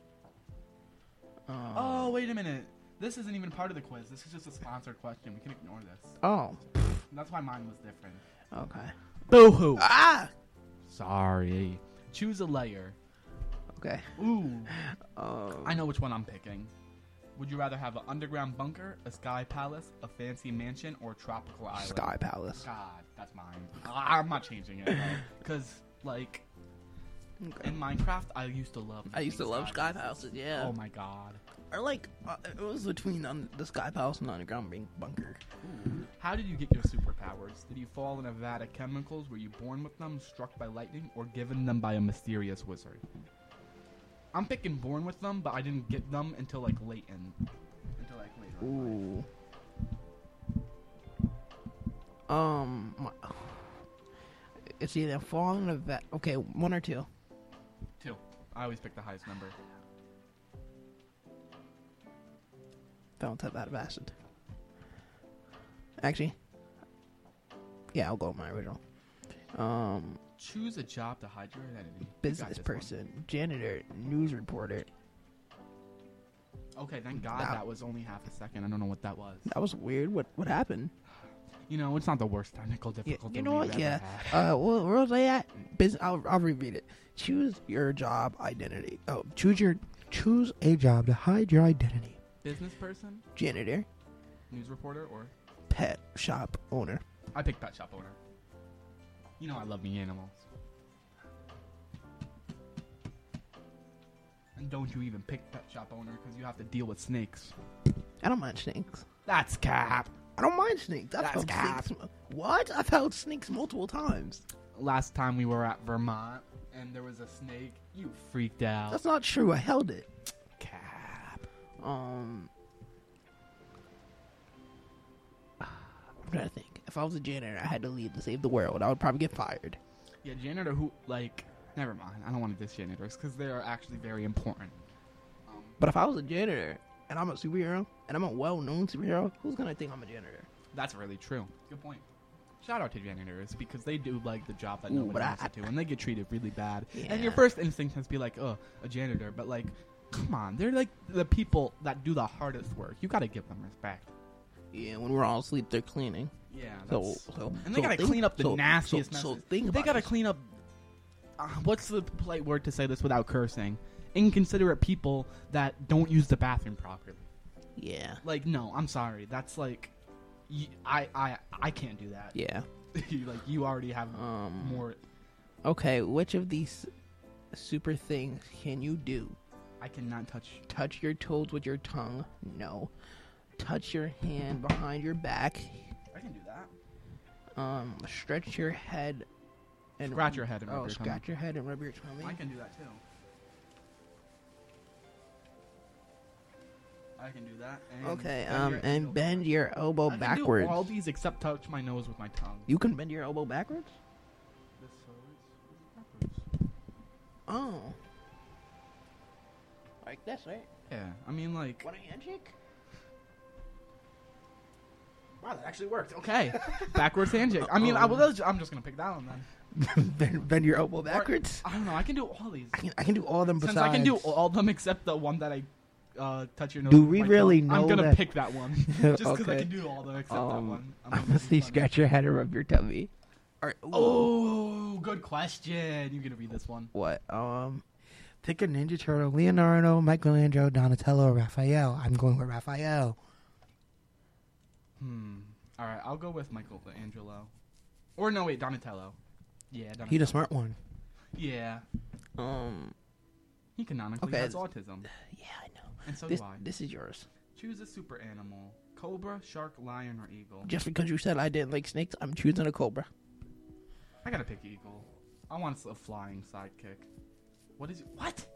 Speaker 11: Oh, wait a minute. This isn't even part of the quiz. This is just a sponsored question. We can ignore this.
Speaker 12: Oh.
Speaker 11: That's why mine was different.
Speaker 12: Okay.
Speaker 11: Boo-hoo.
Speaker 12: Ah!
Speaker 11: Sorry. Choose a layer.
Speaker 12: Okay.
Speaker 11: Ooh. I know which one I'm picking. Would you rather have an underground bunker, a sky palace, a fancy mansion, or a tropical island?
Speaker 12: Sky palace.
Speaker 11: God, that's mine. I'm not changing it, because like in Minecraft, I used to love.
Speaker 12: I used to love sky palaces. Yeah.
Speaker 11: Oh my god.
Speaker 12: Or like it was between the sky palace and the underground bunker.
Speaker 11: Ooh. How did you get your superpowers? Did you fall in a vat of chemicals? Were you born with them, struck by lightning, or given them by a mysterious wizard? I'm picking born with them, but I didn't get them until like later.
Speaker 12: Ooh. It's either falling in a vat. Okay, 1 or 2.
Speaker 11: 2. I always pick the highest number.
Speaker 12: Fountain type out of acid. Actually, yeah, I'll go with my original.
Speaker 11: Choose a job to hide your identity.
Speaker 12: Business person, janitor, news reporter.
Speaker 11: Okay, thank God that was only half a second. I don't know what that was.
Speaker 12: That was weird. What happened?
Speaker 11: You know, it's not the worst technical difficulty.
Speaker 12: You know what?
Speaker 11: we've
Speaker 12: Yeah.
Speaker 11: ever had.
Speaker 12: Where was I at? I'll reread it. Choose your job identity. Oh, choose a job to hide your identity.
Speaker 11: Business person,
Speaker 12: Janitor,
Speaker 11: news reporter, or
Speaker 12: pet shop owner.
Speaker 11: I picked pet shop owner. You know I love me animals. And don't you even pick pet shop owner because you have to deal with snakes.
Speaker 12: I don't mind snakes.
Speaker 11: That's cap.
Speaker 12: I don't mind snakes.
Speaker 11: That's cap.
Speaker 12: Snakes. What? I've held snakes multiple times.
Speaker 11: Last time we were at Vermont and there was a snake, you freaked out.
Speaker 12: That's not true. I held it.
Speaker 11: Cap.
Speaker 12: I'm trying to think. If I was a janitor, I had to leave to save the world, I would probably get fired.
Speaker 11: Yeah, janitor who, like, never mind. I don't want to diss janitors because they are actually very important.
Speaker 12: But if I was a janitor and I'm a superhero and I'm a well-known superhero, who's going to think I'm a janitor?
Speaker 11: That's really true. Good point. Shout out to janitors because they do, like, the job that nobody wants to do, and they get treated really bad.
Speaker 12: Yeah.
Speaker 11: And your first instinct has to be like, oh, a janitor. But, like, come on. They're, like, the people that do the hardest work. You got to give them respect.
Speaker 12: Yeah, when we're all asleep, they're cleaning.
Speaker 11: Yeah.
Speaker 12: And
Speaker 11: they got to clean up the nastiest messes. They got to
Speaker 12: this.
Speaker 11: clean up... what's the polite word to say this without cursing? Inconsiderate people that don't use the bathroom properly.
Speaker 12: Yeah.
Speaker 11: Like, no, I'm sorry. That's, like... I can't do that.
Speaker 12: Yeah.
Speaker 11: Like, you already have more...
Speaker 12: Okay, which of these super things can you do?
Speaker 11: I cannot touch...
Speaker 12: Touch your toes with your tongue? No. Touch your hand behind your back?
Speaker 11: I can do that.
Speaker 12: Stretch your head and...
Speaker 11: Scratch your head and rub your tummy.
Speaker 12: Scratch your head and rub your tummy?
Speaker 11: I can do that, too. I can do that. And
Speaker 12: okay, and bend your elbow backwards.
Speaker 11: I can do all these except touch my nose with my tongue.
Speaker 12: You can bend your elbow backwards?
Speaker 11: This backwards.
Speaker 12: Oh. Like this, right?
Speaker 11: Yeah, I mean, like...
Speaker 12: What a handshake?
Speaker 11: Wow, that actually worked. Okay. Backwards handshake. I mean, I'm just going to pick that one, then.
Speaker 12: bend your elbow backwards?
Speaker 11: I don't know. I can do all these.
Speaker 12: I can do all of them besides...
Speaker 11: Since I can do all of them except the one that I... touch your nose.
Speaker 14: Do we really know
Speaker 11: I'm gonna
Speaker 14: that?
Speaker 11: pick that one just because I can do all of them except that one.
Speaker 12: I'm gonna say scratch your head and rub your tummy.
Speaker 11: All right. Oh, good question. You're gonna read this one.
Speaker 12: What?
Speaker 14: Pick a Ninja Turtle: Leonardo, Michelangelo, Donatello, Raphael. I'm going with Raphael.
Speaker 11: All right, I'll go with Michelangelo. Or no, wait, Donatello. Yeah, Donatello.
Speaker 14: He's a smart one.
Speaker 11: Yeah. He canonically has autism.
Speaker 12: Yeah, I know.
Speaker 11: And so do I.
Speaker 12: This is yours.
Speaker 11: Choose a super animal. Cobra, shark, lion, or eagle.
Speaker 12: Just because you said I didn't like snakes, I'm choosing a cobra.
Speaker 11: I gotta pick eagle. I want a flying sidekick. What is... What?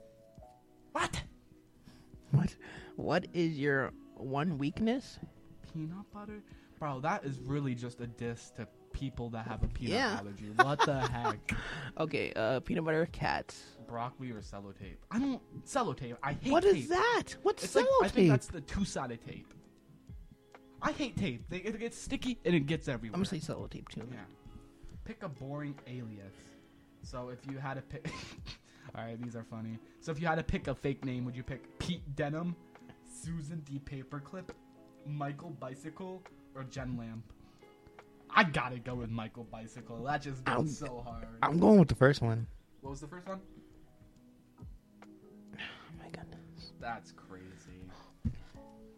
Speaker 12: What is your one weakness?
Speaker 11: Peanut butter? Bro, that is really just a diss to people that have a peanut allergy. What the heck?
Speaker 12: Okay, peanut butter, cats.
Speaker 11: Broccoli or sellotape? I don't... Sellotape. I hate
Speaker 12: What
Speaker 11: tape.
Speaker 12: is that? What's
Speaker 11: It's
Speaker 12: sellotape?
Speaker 11: like, I think that's the two-sided tape. I hate tape. It gets sticky and it gets everywhere.
Speaker 12: I'm gonna say sellotape too.
Speaker 11: Yeah. Pick a boring alias. So if you had to pick... Alright, these are funny. So if you had to pick a fake name, would you pick Pete Denham, Susan D. Paperclip, Michael Bicycle, or Jen Lamp? I gotta go with Michael Bicycle. That just goes so hard.
Speaker 14: I'm going with the first one.
Speaker 11: What was the first one?
Speaker 12: Oh my goodness.
Speaker 11: That's crazy.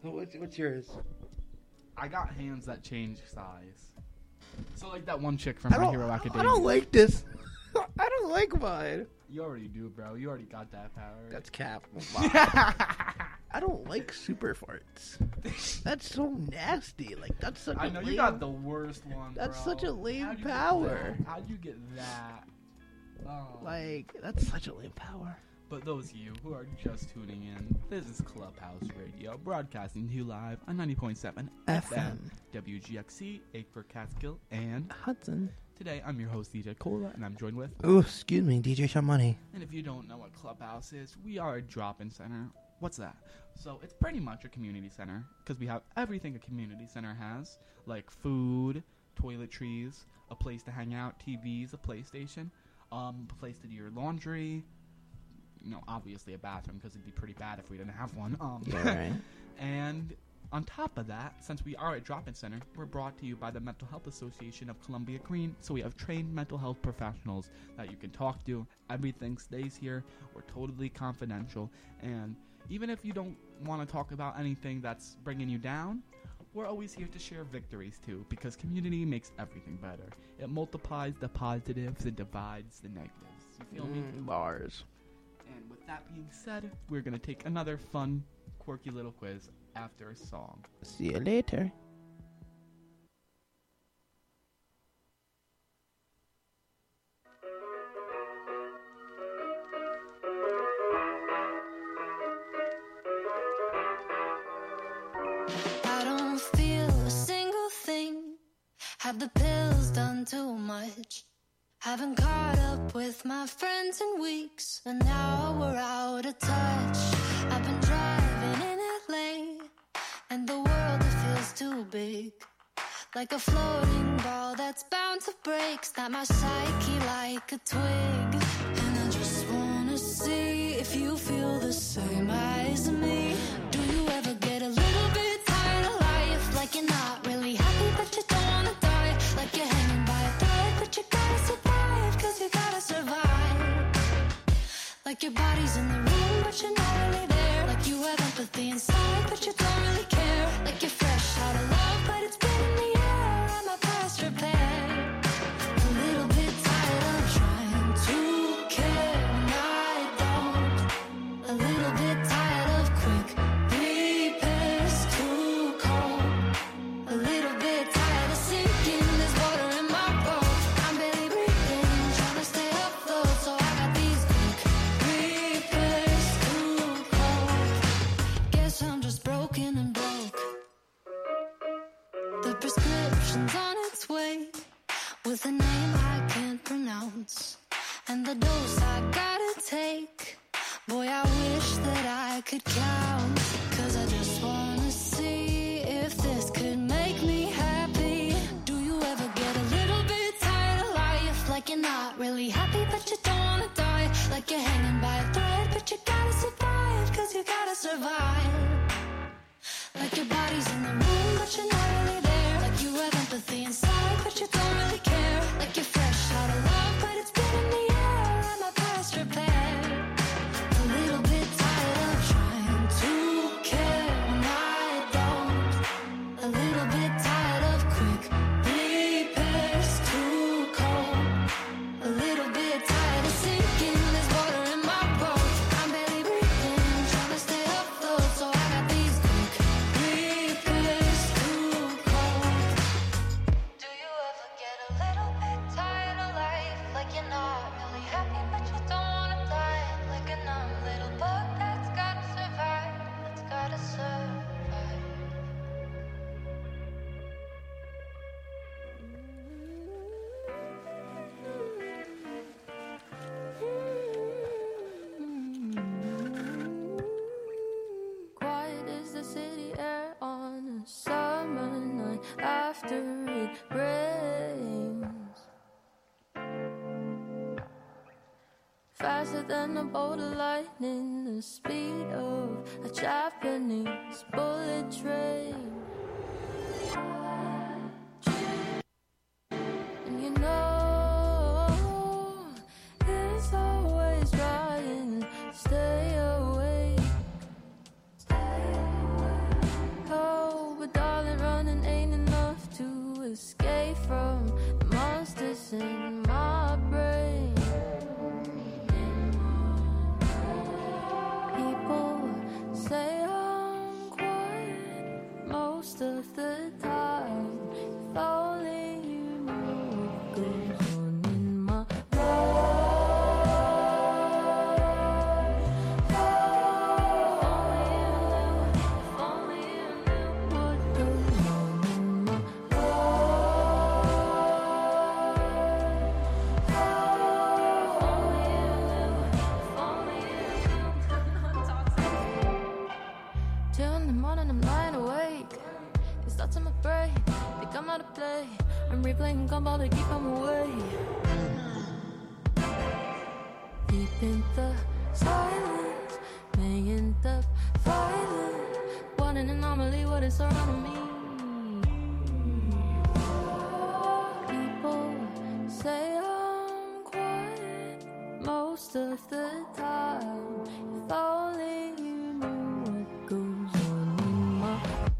Speaker 14: What's yours?
Speaker 11: I got hands that change size. So like that one chick from My Hero Academia.
Speaker 14: I don't like this. I don't like mine.
Speaker 11: You already do, bro. You already got that power.
Speaker 14: That's cap. I don't like super farts. That's so nasty. Like that's such
Speaker 11: I know
Speaker 14: lame,
Speaker 11: you got the worst one.
Speaker 14: That's
Speaker 11: bro.
Speaker 14: such a lame
Speaker 11: How'd you
Speaker 14: power.
Speaker 11: How'd you get that? Oh.
Speaker 14: Like that's such a lame power.
Speaker 11: But those of you who are just tuning in, this is Clubhouse Radio, broadcasting to you live on 90.7 FM, WGXC, Akeford, Catskill, and
Speaker 14: Hudson.
Speaker 11: Today, I'm your host, DJ Cola, and I'm joined with...
Speaker 14: Oh, excuse me, DJ Sean Money.
Speaker 11: And if you don't know what Clubhouse is, we are a drop-in center. What's that? So it's pretty much a community center, because we have everything a community center has, like food, toiletries, a place to hang out, TVs, a PlayStation, a place to do your laundry... obviously a bathroom, because it'd be pretty bad if we didn't have one.
Speaker 14: Yeah, right.
Speaker 11: And on top of that, since we are a drop-in center, we're brought to you by the Mental Health Association of Columbia Green. So we have trained mental health professionals that you can talk to. Everything stays here. We're totally confidential. And even if you don't want to talk about anything that's bringing you down, we're always here to share victories too, because community makes everything better. It multiplies the positives and divides the negatives. You feel me?
Speaker 14: Bars.
Speaker 11: And with that being said, we're going to take another fun, quirky little quiz after a song.
Speaker 14: See you later.
Speaker 16: I don't feel a single thing. Have the pills done too much? Haven't caught up with my friends in weeks, and now we're out of touch. I've been driving in LA, and the world it feels too big. Like a floating ball that's bound to break. Snap my psyche like a twig. And I just wanna see if you feel the same as me. Do you ever get a little bit tired of life? Like you're not really happy but you don't wanna die. Like you're hanging by a thread but you gotta survive, 'cause you gotta survive. Like your body's in the room but you're not really there. Like you have empathy inside but you don't really care. Like you're fresh out of love but it's been in the air. I'm a past repair. A little bit tired of trying to care when I don't. A little bit tired of quick repairs, too cold. A little bit tired of sinking, there's water in my boat. I'm barely breathing, trying to stay afloat. So I got these quick repairs, too cold. Guess I'm just broken and broke. The prescription's on its way, with a name I can't pronounce, and the dose I gotta take. Boy, I wish that I could count, 'cause I just wanna see if this could make me happy. Do you ever get a little bit tired of life? Like you're not really happy but you don't wanna die. Like you're hanging by a thread but you gotta survive, 'cause you gotta survive. Like your body's in the room but you're not really there. Like you have empathy inside but you don't really care. Like you're fresh out of love but it's been in the air. I'm a past repair. A little bit tired of trying to care when I don't. A little bit tired of quick repairs, too cold. A little bit tired of sinking, there's water in my boat. I'm barely breathing, trying to stay afloat. So I got these quick repairs, too cold. Do you ever get a little bit tired of life? Like you're not really happy but you don't wanna die. Like a numb little bug that's gotta survive, that's gotta survive.
Speaker 17: Quiet is the city air on a summer night after it rains. Faster than a bolt of lightning, the speed of a Japanese bullet train. And you know, it's always trying to stay awake. I'm replaying gumball to keep them away. Deep in the silence, making the violence. What an anomaly, what is surrounding me. People say I'm quiet most of the time. If only you knew what goes on in my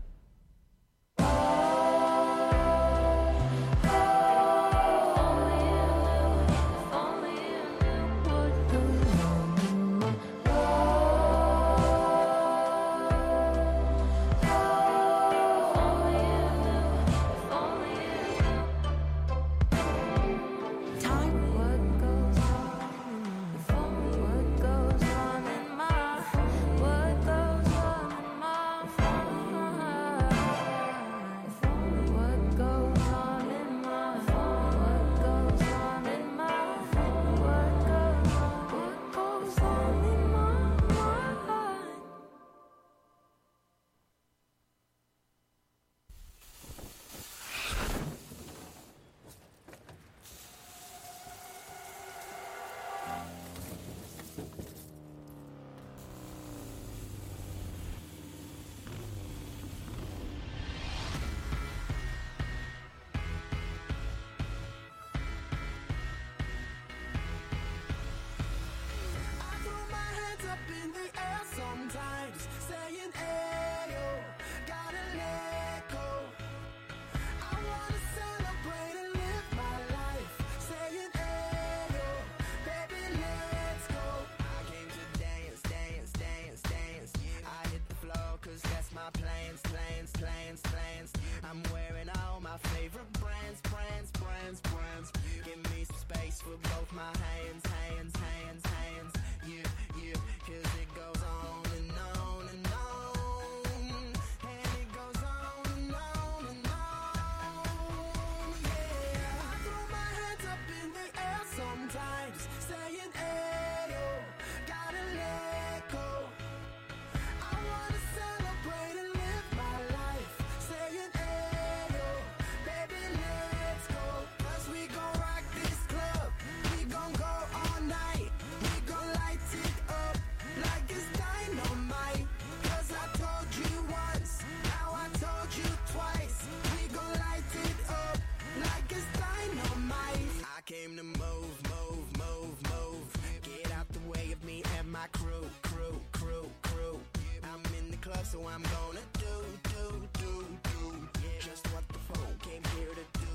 Speaker 13: I'm wearing all my favorite brands. Give me some space for both my hands. Yeah, cause it goes on and on and on. And it goes on and on and on. Yeah, I throw my hands up in the air sometimes, saying, ayo, gotta let go. I wanna celebrate and live my life, saying, ayo, baby, let's go. 'Cause we gon' rock this club, we gon' go all night, we gon' light it up like it's dynamite. 'Cause I told you once, now I told you twice, we gon' light it up like it's dynamite. I came to move. Get out the way of me and my crew. I'm in the club, so I'm gonna do. Just what the phone came here to do.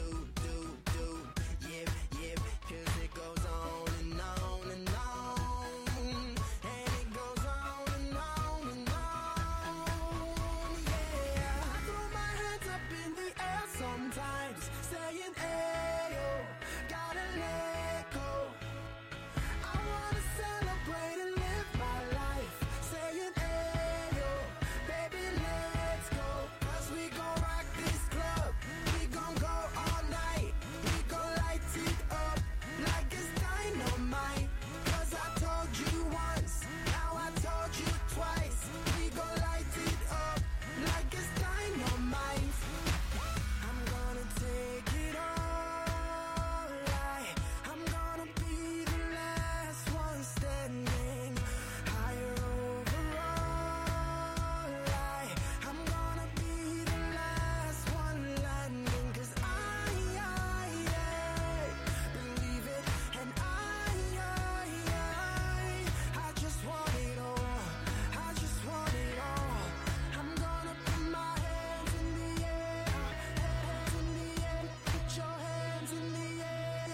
Speaker 13: Yeah, 'cause it goes on and on and on. And it goes on and on and on. Yeah, I throw my hands up in the air sometimes, saying, ayo, gotta let go. I wanna celebrate and live my life, saying, ayo, baby, let's go. 'Cause we gon' rock this club, we gon' go all night, we gon' light it up like it's dynamite. 'Cause I told you once, now I told you twice, we gon' light it up like it's dynamite. I'm gonna take it all, I'm gonna be the last one standing, higher overall, I'm gonna be the last one landing. 'Cause I believe it, and I just want it all, I'm gonna put my hands in the air, put your hands in the air.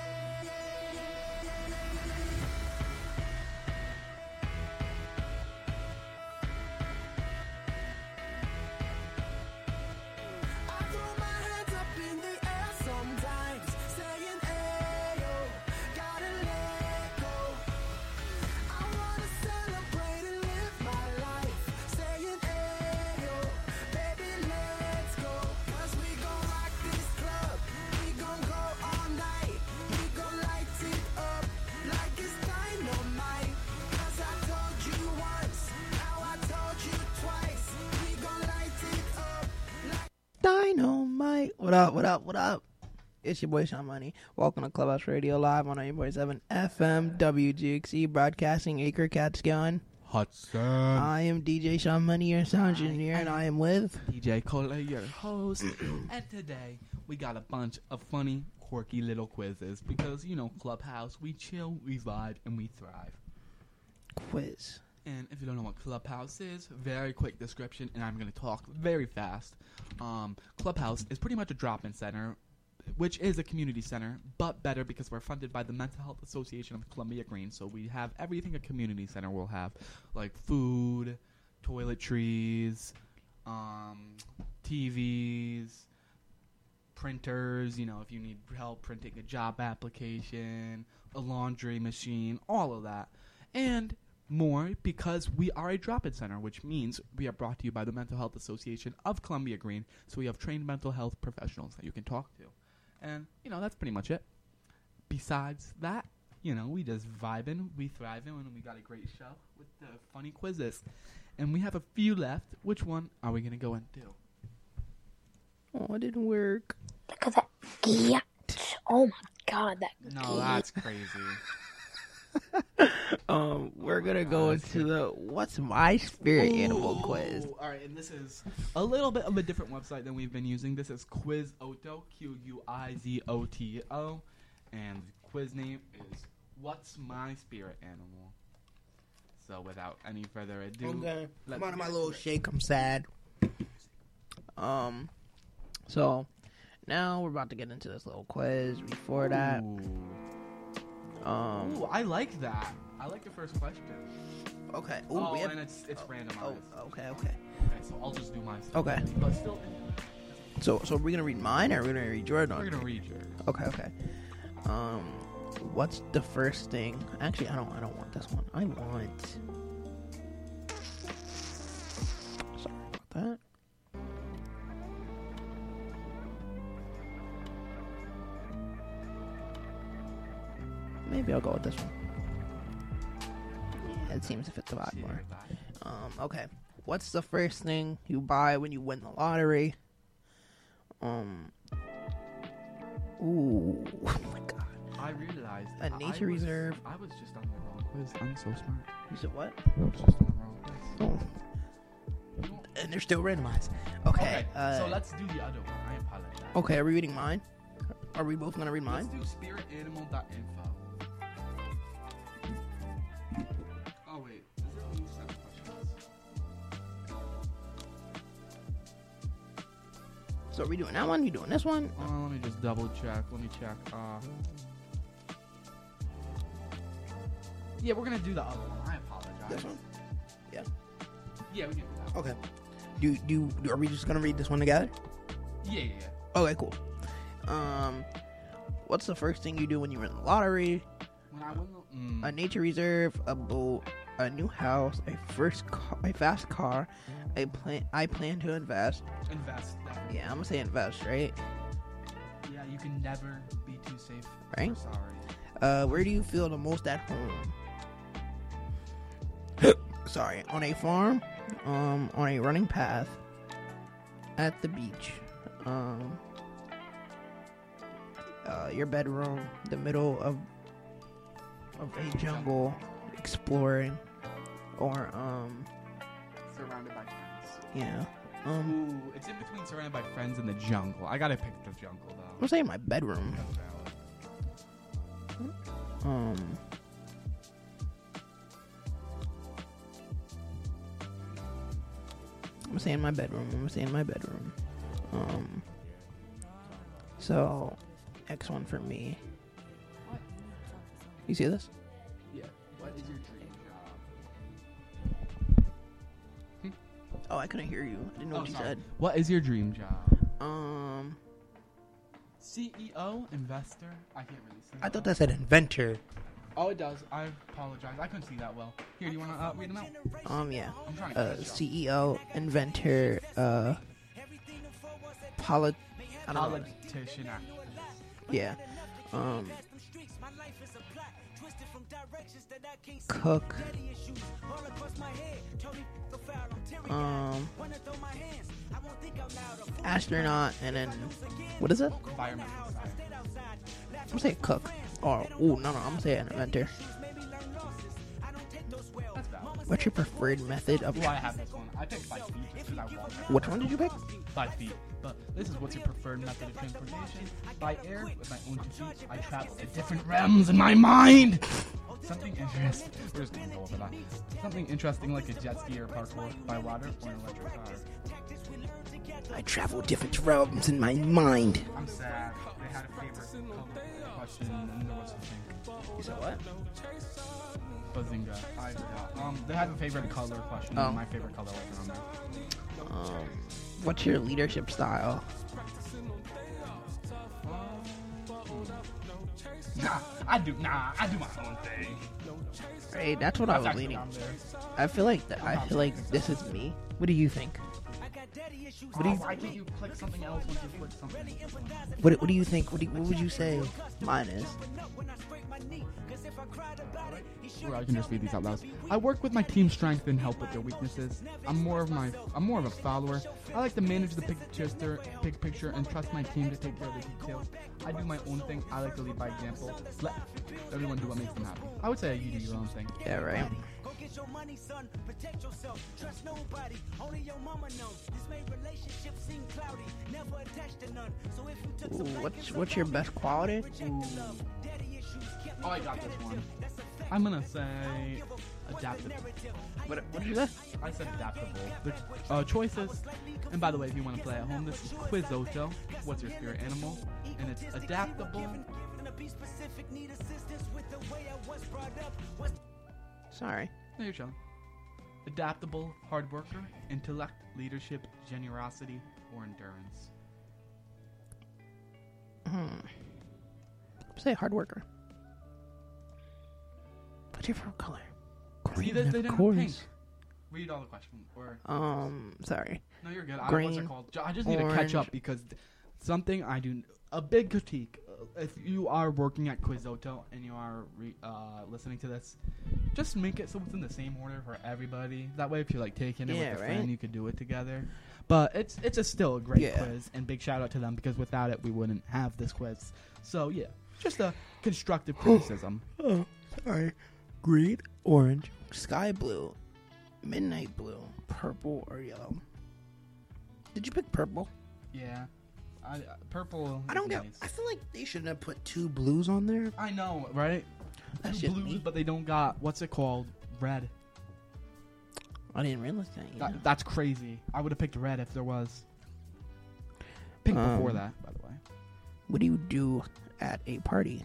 Speaker 13: I throw my hands up in the air sometimes, saying, ayo, gotta let go. I wanna celebrate and live my life, saying, ayo, baby, let's go. 'Cause we gon' rock this club, we gon' go all night, we gon' light it up like it's dynamite. 'Cause I told you once, now I told you twice, we gon' light it up like
Speaker 12: Dynamite. What up? It's your boy Sean Money. Welcome to Clubhouse Radio Live on 90.7 FM WGXE, broadcasting Acre Catskill.
Speaker 11: Hudson.
Speaker 12: I am DJ Sean Money, your sound engineer, and I am with
Speaker 11: DJ Cole, your host. And today we got a bunch of funny, quirky little quizzes because, you know, Clubhouse, we chill, we vibe, and we thrive.
Speaker 12: Quiz.
Speaker 11: And if you don't know what Clubhouse is, very quick description, and I'm going to talk very fast. Clubhouse is pretty much a drop-in center, which is a community center, but better because we're funded by the Mental Health Association of Columbia Green. So we have everything a community center will have, like food, toiletries, TVs, printers, you know, if you need help printing a job application, a laundry machine, all of that. And more because we are a drop-in center, which means we are brought to you by the Mental Health Association of Columbia Green. So we have trained mental health professionals that you can talk to. And, you know, that's pretty much it. Besides that, you know, we just vibing, we thriving, and we got a great show with the funny quizzes. And we have a few left. Which one are we going to go and do?
Speaker 12: Oh, it didn't work.
Speaker 18: Look at that. Yeah. Oh, my God.
Speaker 11: No, that's crazy.
Speaker 12: We're going to go into the What's My Spirit Animal quiz.
Speaker 11: All right, and this is a little bit of a different website than we've been using. This is Quizoto, Quizoto, and the quiz name is What's My Spirit Animal? So without any further ado,
Speaker 12: okay. Come on, my little shake. I'm sad. So now we're about to get into this little quiz. Before that,
Speaker 11: Ooh, I like that. I like the first question.
Speaker 12: Okay.
Speaker 11: Ooh, and it's randomized.
Speaker 12: Okay.
Speaker 11: Okay, so I'll just do mine.
Speaker 12: Okay.
Speaker 11: But still.
Speaker 12: So are we gonna read mine or are we gonna read yours?
Speaker 11: We're gonna read yours.
Speaker 12: Okay. What's the first thing? Actually, I don't want this one. I want. Sorry about that. Maybe I'll go with this one. Yeah, it seems to fit the vibe more. Okay. What's the first thing you buy when you win the lottery? Ooh. Oh my God.
Speaker 11: I realized
Speaker 12: a nature reserve.
Speaker 11: I was just on the wrong quiz. I'm so smart.
Speaker 12: You said what?
Speaker 11: I was just on the wrong quiz.
Speaker 12: Oh. And they're still randomized. Okay.
Speaker 11: So let's do the other one. I apologize.
Speaker 12: Okay, are we reading mine? Are we both gonna read mine?
Speaker 11: Let's do spiritanimal.info. Oh wait, is it only 7 questions?
Speaker 12: So are we doing that one? You doing this one?
Speaker 11: Let me just double check. Let me check. Yeah, we're gonna do the other one. I apologize.
Speaker 12: This one? Yeah.
Speaker 11: Yeah, we can do that.
Speaker 12: Okay. Are we just gonna read this one together?
Speaker 11: Yeah.
Speaker 12: Okay, cool. What's the first thing you do when you win the lottery?
Speaker 11: When I win
Speaker 12: a nature reserve, a boat, a new house, a fast car. I plan to invest.
Speaker 11: Invest. Definitely.
Speaker 12: Yeah, I'm gonna say invest, right?
Speaker 11: Yeah, you can never be too safe.
Speaker 12: Right?
Speaker 11: Sorry.
Speaker 12: Where do you feel the most at home? Sorry, on a farm, on a running path, at the beach, your bedroom, the middle of a jungle, exploring, or
Speaker 11: surrounded by friends.
Speaker 12: Yeah.
Speaker 11: Ooh, it's in between surrounded by friends and the jungle. I gotta pick the jungle though.
Speaker 12: I'm saying my bedroom. I'm saying my bedroom. So, X one for me.
Speaker 11: What?
Speaker 12: You see this?
Speaker 11: Yeah. What is your dream job?
Speaker 12: Oh, I couldn't hear you. I didn't know what you said.
Speaker 11: What is your dream job? CEO, investor. I can't really see.
Speaker 14: I thought that said inventor.
Speaker 11: Oh, it does. I apologize. I couldn't see that well. Here, do you want to read them out?
Speaker 12: Yeah.
Speaker 11: I'm trying to
Speaker 12: CEO, inventor, politician. Yeah. Cook. Astronaut, and then what is it? I'm gonna say cook. Or no, I'm gonna say an inventor.
Speaker 11: That's valid.
Speaker 12: What's your preferred method of?
Speaker 11: Well, I have this one. I picked 5 feet just because I want it.
Speaker 12: Which one did you pick?
Speaker 11: 5 feet. But this is what's your preferred method of transportation. By air, with my own 2 feet, I travel to different realms in my mind. Something interesting. We're just gonna go over that. Something interesting like a jet ski or parkour. By water or an electric car.
Speaker 12: I travel different realms in my mind.
Speaker 11: I'm sad. They had a favorite color question and there was something.
Speaker 12: You said what?
Speaker 11: Bazinga. I forgot. They had a favorite color question.
Speaker 12: Oh.
Speaker 11: And my favorite color wasn't on there.
Speaker 12: What's your leadership style?
Speaker 11: I do my own thing.
Speaker 12: Right, that's what I was leaning. I feel like this is me. What do you think?
Speaker 11: Why can't you click something else once you click something?
Speaker 12: What do you think? What would you say mine is?
Speaker 11: Or I can just read these out loud. I work with my team's strength and help with their weaknesses. I'm more of a follower. I like to manage the big picture and trust my team to take care of the details. I do my own thing. I like to lead by example. Let everyone do what makes them happy. I would say you do your own thing.
Speaker 12: Yeah, right. Ooh, what's your best quality?
Speaker 11: Oh, I got this one. I'm gonna say adaptable.
Speaker 12: What did you say?
Speaker 11: I said adaptable. The choices. And by the way, if you want to play at home, this is Quizoto. What's your spirit animal? And it's adaptable.
Speaker 12: Sorry.
Speaker 11: No, you're chilling. Adaptable, hard worker, intellect, leadership, generosity, or endurance.
Speaker 12: Say hard worker. What's your favorite color?
Speaker 11: Green, they didn't have pink. Read all the questions. Or
Speaker 12: sorry.
Speaker 11: No, you're good.
Speaker 12: Green,
Speaker 11: what's it called? I just need to catch up because something I do. A big critique. If you are working at Quizoto and you are listening to this, just make it so it's in the same order for everybody. That way, if you're like taking it with a friend, you could do it together. But it's still a great quiz, and big shout out to them because without it, we wouldn't have this quiz. So yeah, just a constructive criticism.
Speaker 12: Oh, sorry. Green, orange, sky blue, midnight blue, purple, or yellow. Did you pick purple?
Speaker 11: Yeah. Purple.
Speaker 12: I don't get. I feel like they shouldn't have put 2 blues on there.
Speaker 11: I know, right?
Speaker 12: That's
Speaker 11: 2
Speaker 12: just
Speaker 11: blues,
Speaker 12: me.
Speaker 11: but they don't got what's it called? Red.
Speaker 12: I didn't realize that. Yeah.
Speaker 11: That's crazy. I would have picked red if there was pink before that. By the way.
Speaker 12: What do you do at a party?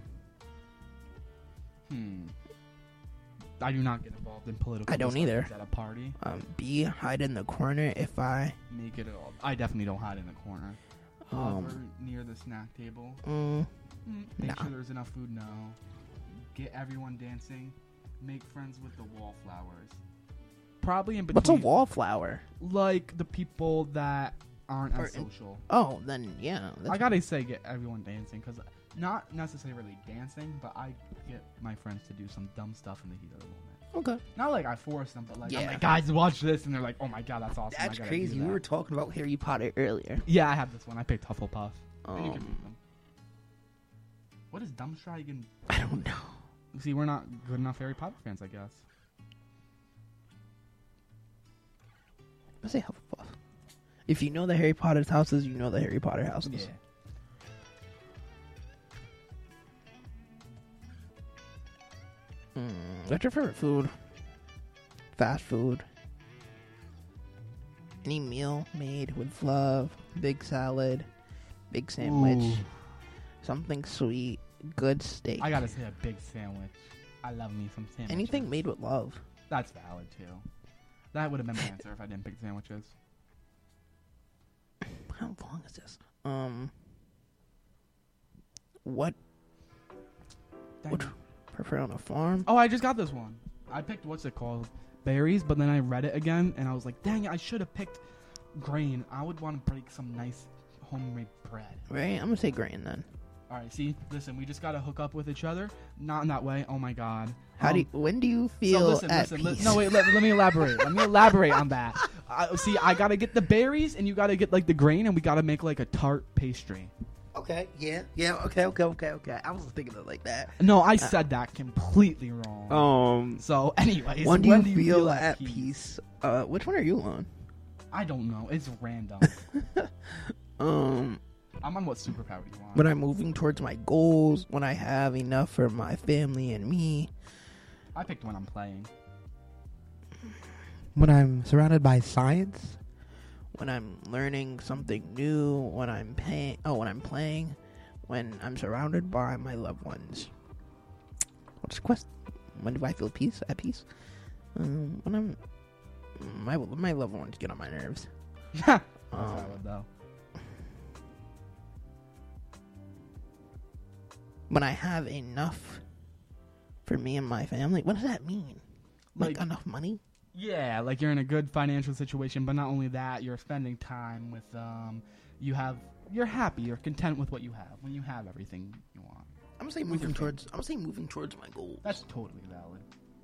Speaker 11: I do not get involved in political.
Speaker 12: I don't either.
Speaker 11: At a party.
Speaker 12: B, hide in the corner if I
Speaker 11: make it all. I definitely don't hide in the corner. Hover near the snack table. Make sure there's enough food. No. Get everyone dancing. Make friends with the wallflowers. Probably in between.
Speaker 12: What's a wallflower?
Speaker 11: Like the people that aren't as social.
Speaker 12: Oh, then yeah.
Speaker 11: I gotta say, get everyone dancing because not necessarily dancing, but I get my friends to do some dumb stuff in the heat of the moment.
Speaker 12: Okay.
Speaker 11: Not like I force them, but like, I'm like, guys, watch this, and they're like, oh my god, that's awesome.
Speaker 12: That's crazy. We were talking about Harry Potter earlier.
Speaker 11: Yeah, I have this one. I picked Hufflepuff. And you can read them. What is Dumbstrigen?
Speaker 12: I don't know.
Speaker 11: See, we're not good enough Harry Potter fans, I guess.
Speaker 12: I say Hufflepuff. If you know the Harry Potter's houses, you know the Harry Potter houses.
Speaker 11: Yeah.
Speaker 12: What's your favorite food? Fast food. Any meal made with love. Big salad. Big sandwich.
Speaker 11: Ooh.
Speaker 12: Something sweet. Good steak.
Speaker 11: I gotta say a big sandwich. I love me some sandwiches.
Speaker 12: Anything made with love.
Speaker 11: That's valid too. That would have been my answer if I didn't pick sandwiches.
Speaker 12: How long is this? What would prefer on a farm?
Speaker 11: Oh, I just got this one. I picked what's it called? Berries, but then I read it again and I was like, dang it, I should have picked grain. I would want to break some nice homemade bread.
Speaker 12: Right? I'm gonna say grain then.
Speaker 11: Alright, see, listen, we just gotta hook up with each other. Not in that way. Oh my god.
Speaker 12: When do you feel at peace?
Speaker 11: No, wait, let me elaborate. Let me elaborate on that. See, I gotta get the berries and you gotta get like the grain and we gotta make like a tart pastry.
Speaker 12: Okay. Yeah. Okay. I was thinking it like that.
Speaker 11: No, I said that completely wrong.
Speaker 12: So,
Speaker 11: anyways,
Speaker 12: when do you feel at peace? Which one are you on?
Speaker 11: I don't know. It's random. I'm on what superpower do you want?
Speaker 12: When I'm moving towards my goals, when I have enough for my family and me.
Speaker 11: I picked when I'm playing.
Speaker 14: When I'm surrounded by science.
Speaker 12: When I'm learning something new. When I'm playing. When I'm surrounded by my loved ones. What's the question? When do I feel at peace? When I'm my loved ones get on my nerves.
Speaker 11: That's valid, though.
Speaker 12: When I have enough for me and my family. What does that mean? Like enough money?
Speaker 11: Yeah, like you're in a good financial situation, but not only that, you're spending time with you're happy, you're content with what you have when you have everything you want.
Speaker 12: I'm saying moving towards my goals.
Speaker 11: That's totally valid.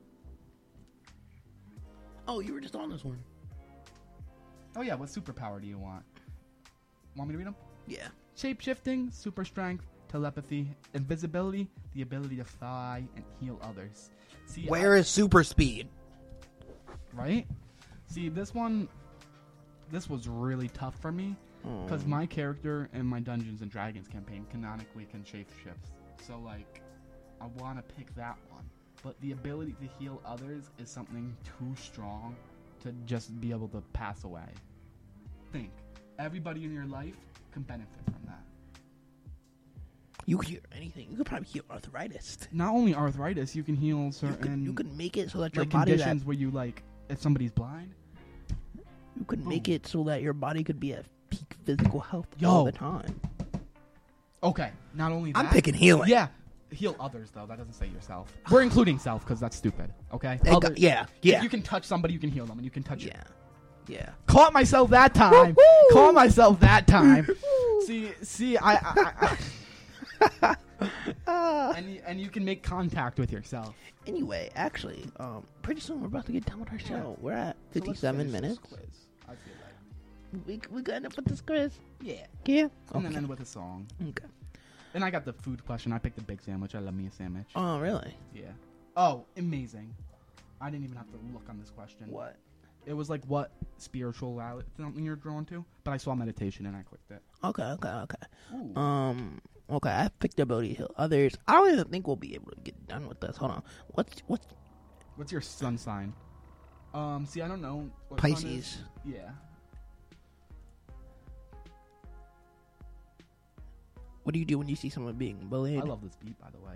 Speaker 12: Oh, you were just on this one.
Speaker 11: Oh yeah, what superpower do you want? Want me to read them?
Speaker 12: Yeah.
Speaker 11: Shape-shifting, super strength, telepathy, invisibility, the ability to fly and heal others. See,
Speaker 12: where is super speed?
Speaker 11: Right? See, this was really tough for me because my character in my Dungeons and Dragons campaign canonically can shapeshift. So, like, I want to pick that one. But the ability to heal others is something too strong to just be able to pass away. Think. Everybody in your life can benefit from that.
Speaker 12: You could heal anything. You could probably heal arthritis.
Speaker 11: Not only arthritis, you can heal certain...
Speaker 12: You could make it so that your
Speaker 11: like
Speaker 12: body...
Speaker 11: conditions where you, like, if somebody's blind.
Speaker 12: You could make it so that your body could be at peak physical health all the time.
Speaker 11: Okay, not only that...
Speaker 12: I'm picking healing.
Speaker 11: Yeah. Heal others, though. That doesn't say yourself. We're including self, because that's stupid. Okay?
Speaker 12: Yeah.
Speaker 11: If you can touch somebody, you can heal them, and you can touch it.
Speaker 12: Yeah.
Speaker 11: Caught myself that time. Caught myself that time. See, I and you can make contact with yourself.
Speaker 12: Anyway, actually, pretty soon we're about to get done with our show. We're at 57 minutes.
Speaker 11: I feel like
Speaker 12: we gonna end up with this quiz.
Speaker 11: Yeah.
Speaker 12: Yeah.
Speaker 11: And then end with a song.
Speaker 12: Okay.
Speaker 11: And I got the food question. I picked the big sandwich. I love me a sandwich.
Speaker 12: Oh, really?
Speaker 11: Yeah. Oh, amazing. I didn't even have to look on this question.
Speaker 12: What?
Speaker 11: It was like what spiritual something you're drawn to, but I saw meditation and I clicked it.
Speaker 12: Okay.
Speaker 11: Ooh.
Speaker 12: Okay, I picked the ability to heal others. I don't even think we'll be able to get done with this. Hold on.
Speaker 11: What's your sun sign? See, I don't know. What
Speaker 12: Pisces.
Speaker 11: Yeah.
Speaker 12: What do you do when you see someone being bullied?
Speaker 11: I love this beat, by the way.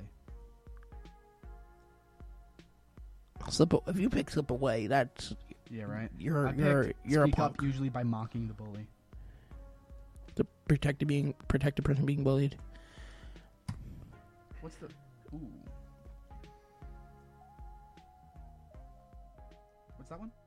Speaker 12: If you pick slip away, that's
Speaker 11: right.
Speaker 12: You're a punk.
Speaker 11: Up usually by mocking the bully.
Speaker 12: To protect the person being bullied.
Speaker 11: What's the ooh? What's that one?